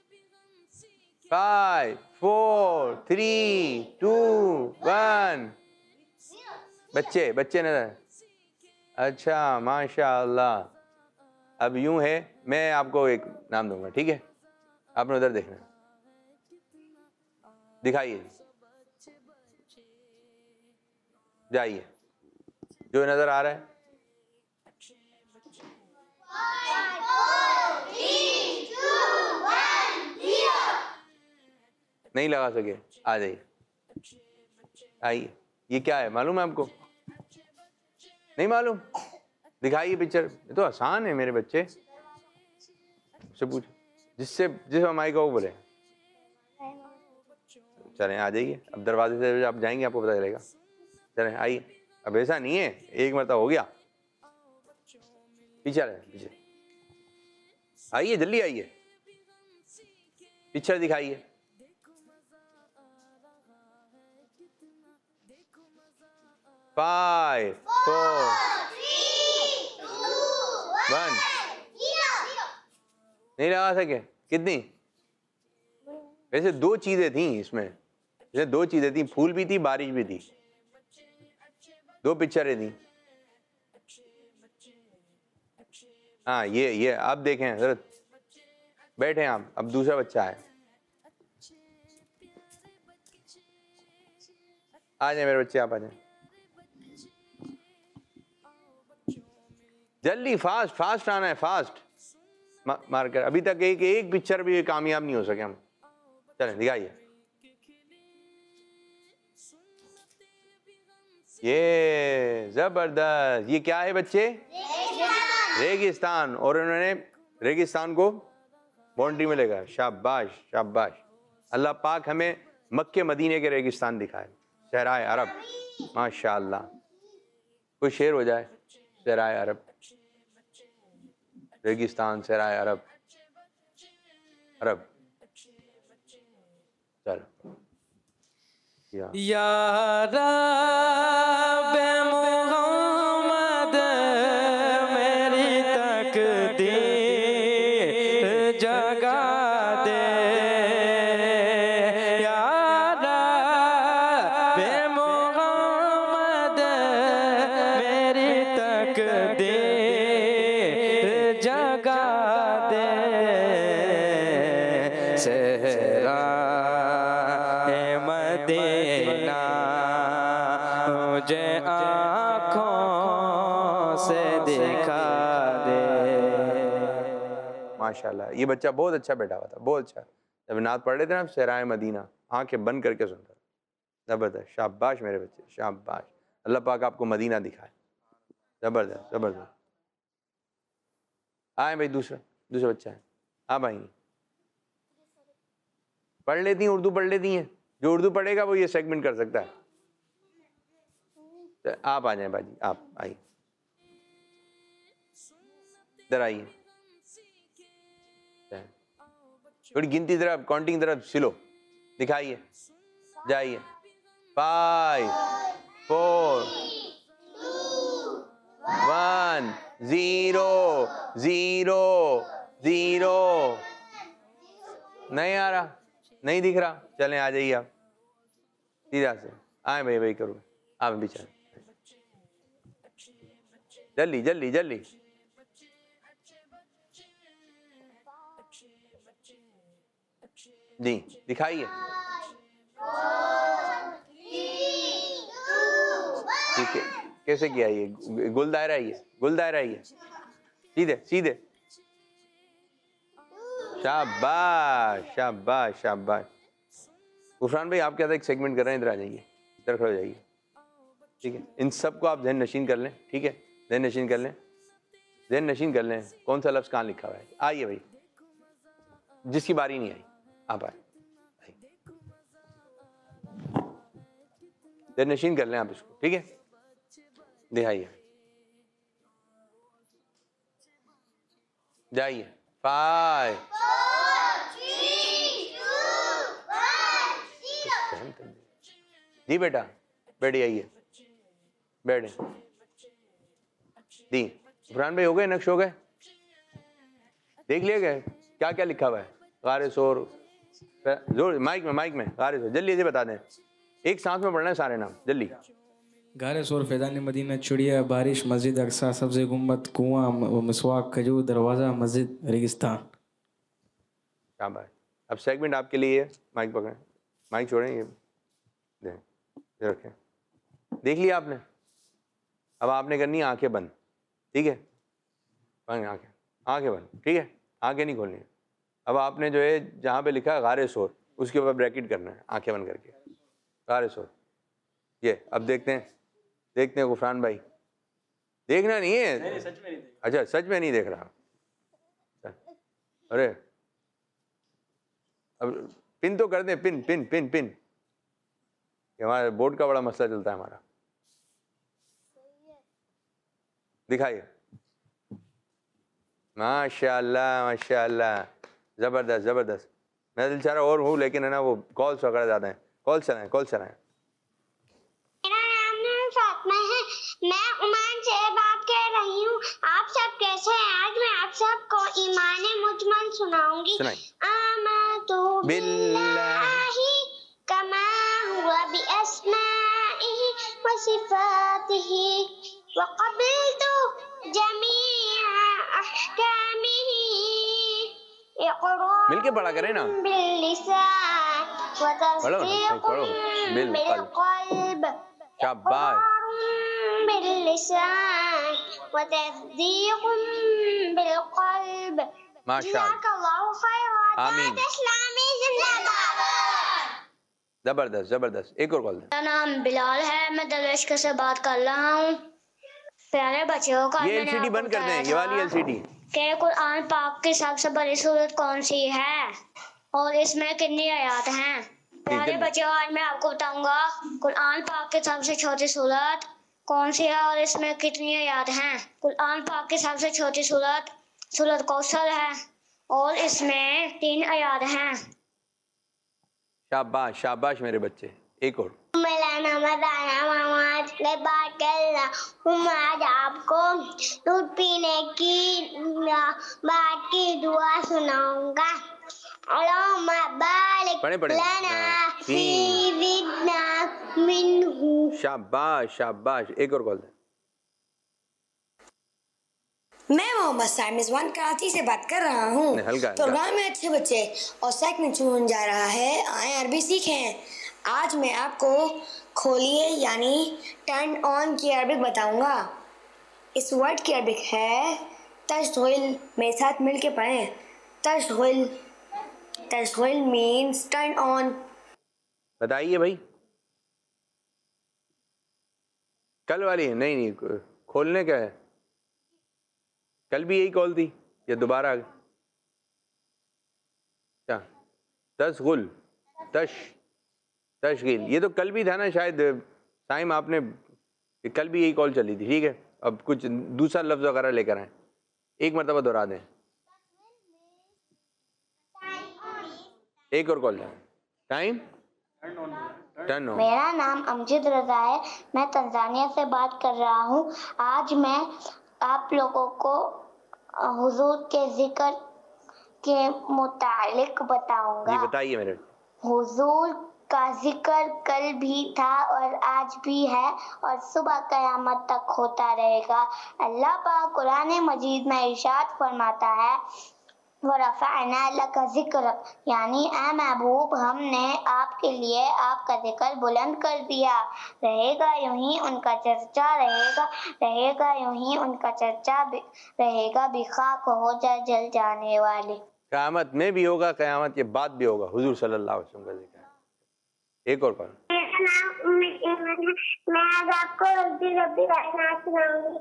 Five four three two one. बच्चे बच्चे नजर। अच्छा माशाअल्लाह। अब यूं है, मैं आपको एक नाम दूंगा, ठीक है? आपने उधर देखना, दिखाइए, जाइए, जो नजर आ रहा है। नहीं लगा सके, आ जाइए, आइए। ये क्या है मालूम है आपको? नहीं मालूम? दिखाइए पिक्चर। ये तो आसान है मेरे बच्चे, से पूछ, जिससे जिस माइक को बोले। चलें आ जाइए, अब दरवाजे से आप जाएंगे आपको पता चलेगा। चलें आइए। अब ऐसा नहीं है, एक मरतबा हो गया। पीछे आ पीछे आइए, जल्दी आइए, पिक्चर दिखाइए। Five four one. नहीं लगा सके? कितनी? वैसे दो चीजें थी इसमें, वैसे दो चीजें थी, फूल भी थी, बारिश भी थी, दो पिक्चरें थी। हाँ ये ये अब देखें जरा, बैठे आप। अब दूसरा बच्चा है, आ जाए मेरे बच्चे, आप आ जाए जल्दी, फास्ट फास्ट आना है, फास्ट मा, मार कर। अभी तक एक एक पिक्चर भी कामयाब नहीं हो सके हम। चलें दिखाइए। ये जबरदस्त। ये क्या है बच्चे? रेगिस्तान। और उन्होंने रेगिस्तान को बाउंड्री में लेगा। शाबाश शाबाश। अल्लाह पाक हमें मक्के मदीने के रेगिस्तान दिखाए, सहराए अरब। माशाअल्लाह, कोई शेर हो जाए। सहराए अरब, रेगिस्तान, सहराए अरब, अरब। चलो या, या रब मोहम्मद मेरी तकदीर जगा दे। या रब मोहम्मद मेरी तकदीर जगा दे। सहरा मदीना मुझे आँखों से दिखा दे। माशाल्लाह। ये बच्चा बहुत अच्छा बैठा हुआ था, बहुत अच्छा। जब नात पढ़ रहे थे ना, सहराए मदीना, आंखें बंद करके सुनता। जबरदस्त, शाबाश मेरे बच्चे, शाबाश। अल्लाह पाक आपको मदीना दिखाए। जबरदस्त जबरदस्त। आए भाई, दूसरा दूसरा बच्चा है। हाँ भाई, पढ़ लेती हैं, उर्दू पढ़ लेती हैं। जो उर्दू पढ़ेगा वो ये सेगमेंट कर सकता है। आप आ जाएं बाजी, आप आइए, इधर आइए। थोड़ी गिनती तरफ, काउंटिंग तरफ सिलो, दिखाइए, जाइए। Five four one zero zero zero. नहीं आ रहा, नहीं दिख रहा। चलें आ जाइए आप, सीधा से आए भाई भाई करो आप बेचारे, जल्दी जल्दी जल्दी। जी दिखाइए। ठीक है, कैसे किया ये? गुल दायरा ही है, गुल दायरा ही है। सीधे सीधे, शाबाश शाबाश शाबाश। गुफरान भाई आप क्या था, एक सेगमेंट कर रहे हैं, इधर आ जाइए, इधर खड़े हो जाइए। ठीक है, इन सबको आप ज़हन नशीन कर लें। ठीक है, ज़हन नशीन कर लें, ज़हन नशीन कर लें। कौन सा लफ्ज़ कहाँ लिखा हुआ है? आइए भाई, जिसकी बारी नहीं आई आप आए, देर नशीन कर लें आप इसको, ठीक है। दिखाइए, जाइए। फाइव, जी बेटा, बैठ आइए, बैठे। दी फरहान भाई हो गए, नक्श हो गए, देख लिया गए क्या क्या लिखा हुआ है। गारे शोर, जोर माइक में, माइक में गारे शोर, जल्दी से बता दें, एक सांस में पढ़ना है सारे नाम, जल्दी। गारे शोर, फैज़ान मदीना, चिड़िया, बारिश, मस्जिद अक्सा, सब्ज़ गुम्बद, कुआं, मिसवाक, खजूर, दरवाज़ा, मस्जिद, रेगिस्तान। क्या बात। अब सेगमेंट आपके लिए है, माइक पकड़ें, माइक छोड़ें, ये दें, ये रखें। देख लिया आपने, अब आपने करनी है आंखें बंद, ठीक है, बंद आंखें, आंखें बंद, ठीक है, आंखें नहीं खोलनी है। अब आपने जो है जहाँ पे लिखा है गारे शोर, उसके ऊपर ब्रैकेट करना है, आंखें बंद करके, गारे शोर। ये अब देखते हैं, देखते हैं गुफरान भाई, देखना नहीं है? नहीं, सच में नहीं देख। अच्छा, सच में नहीं देख रहा। अरे अब पिन तो कर दें, पिन पिन पिन पिन, हमारे बोर्ड का बड़ा मसला चलता है हमारा। दिखाइए, माशाअल्लाह माशाअल्लाह, जबरदस्त जबरदस्त। मैं दिल चाह रहा और हूँ, लेकिन है ना वो कॉल्स वगैरह ज़्यादा हैं। कॉल चलाएं, कॉल चलाएं। मेरा नाम फातिमा है, मैं ओमान से बात कर रही हूँ। आप सब कैसे हैं? आज मैं आप सबको ईमान मुजमल सुनाऊंगी। आमन्तु बिल्लाहि कमा हुवा बिअस्माइहि व सिफातिहि व क़बिलतु जमीअ अहकामिहि। मिलके पढ़ा करें ना, बिल्लिसान व तस्दीक़ुन बिलक़ल्ब। शाबाश। बिल्लिसान व तस्दीक़ुन बिलक़ल्ब। माशाअल्लाह, आमीन, इस्लामी जिंदाबाद। जबरदस्त जबरदस्त। एक और कॉल दें। मेरा नाम बिलाल है, मैं दलवेश से बात कर रहा हूँ। प्यारे बच्चों का ये एलसीडी बंद कर दें, ये वाली एलसीडी। कि कुरान पाक की सबसे बड़ी सूरत कौन सी है और इसमें कितनी आयत हैं? प्यारे बच्चों, आज मैं आपको बताऊंगा कुरान पाक की सबसे छोटी सूरत कौन सी है और इसमें कितनी आयत हैं। कुरान पाक की सबसे छोटी सूरत सूरत कौसर है और इसमें तीन आयत हैं। शाबाश शाबाश मेरे बच्चे। एक और। मेरा नाम दाना मोहम्मद, मैं बात कर रहा हूँ। आज आपको दूध पीने की बात की दुआ सुनाऊंगा। अल्लाहुम्मा बारिक लना फी ज़िदना मिन्हु। शाबाश शाबाश। एक और कॉल दे। मैं मोहम्मद साइम रिजवान कराची से बात कर रहा हूँ। प्रोग्राम में अच्छे बच्चे और सेगमेंट शुरू होने जा रहा है, आए अरबी सीखें। आज मैं आपको खोलिए यानी टर्न ऑन की अरबिक बताऊंगा। इस वर्ड की अरबिक है तशग़ील। मेरे साथ मिल के पढ़ें। तशग़ील, तशग़ील मीन्स टर्न ऑन। बताइए भाई। कल वाली है? नहीं नहीं, खोलने का है। कल भी यही कॉल थी या दोबारा आ गई? क्या तशग़ील, तश तशग़ील, ये तो कल भी था ना शायद टाइम, आपने कल भी यही कॉल चली थी। ठीक है, अब कुछ दूसरा लफ्ज़ वगैरह लेकर आए, एक मरतबा दोहरा दें। एक और कॉल जाए। Time turn on. मेरा नाम अमजद रजा है, मैं तंजानिया से बात कर रहा हूँ। आज मैं आप लोगों को हुजूर के जिक्र के मुतालिक बताऊंगा। जी बताइए मेरे। हुजूर का जिक्र कल भी था और आज भी है और सुबह क़यामत तक होता रहेगा। अल्लाह पाक कुरान मजीद में इरशाद फरमाता है, वरफ़अना लका ज़िक्र, यानी ए महबूब हमने आपके लिए आपका जिक्र बुलंद कर दिया। रहेगा यूं ही उनका चर्चा, रहेगा रहेगा यूं ही उनका चर्चा रहेगा, बिखाक हो जा जल जाने वाले। क़यामत में भी होगा, क़यामत के बाद भी होगा। हुजूर सल्लल्लाहु अलैहि वसल्लम का जिक्र। एक और कौन? मेरा नाम उम्मे ऐमन है, मैं आज आपको रब्बी रब्बी रहना सुनाऊंगी।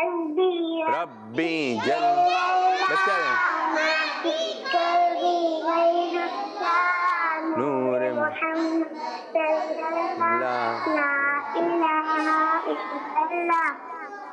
रब्बी रब्बी जल बच्चा है।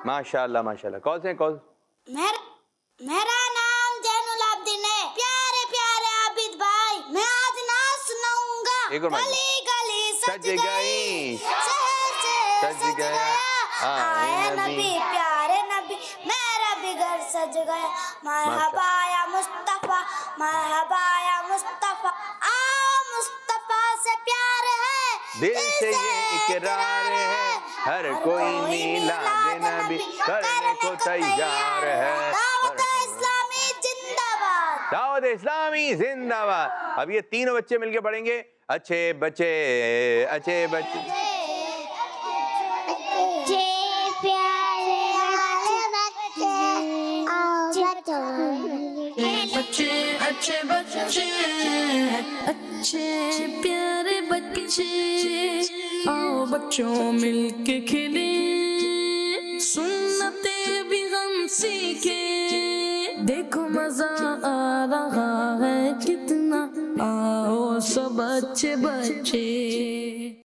माशाल्लाह माशाल्लाह। कौन से कौन? मेरा मेरा नाम जैनुल आबिदीन है। प्यारे प्यारे आबिद भाई, मैं आज नाच सुनाऊंगा। गली गली सज गई, शहर शहर सज गया, आए नबी प्यारे नबी, मेरा भी घर सज गया। मरहबा या मुस्तफा, मरहबा या मुस्तफा, आओ मुस्तफा से प्यार है, दिल से ये इकरार है, हर कोई मिलाद नबी करने को तैयार है। दावत इस्लामी जिंदाबाद, दावत इस्लामी जिंदाबाद। अब ये तीनों बच्चे मिलके पढ़ेंगे। अच्छे बच्चे, अच्छे बच्चे, बच्चे अच्छे बच्चे, अच्छे प्यारे बच्चे, आओ बच्चों मिलके खेले, सुन्नते भी हम सीखे, देखो मजा आ रहा है कितना, आओ सब अच्छे बच्चे।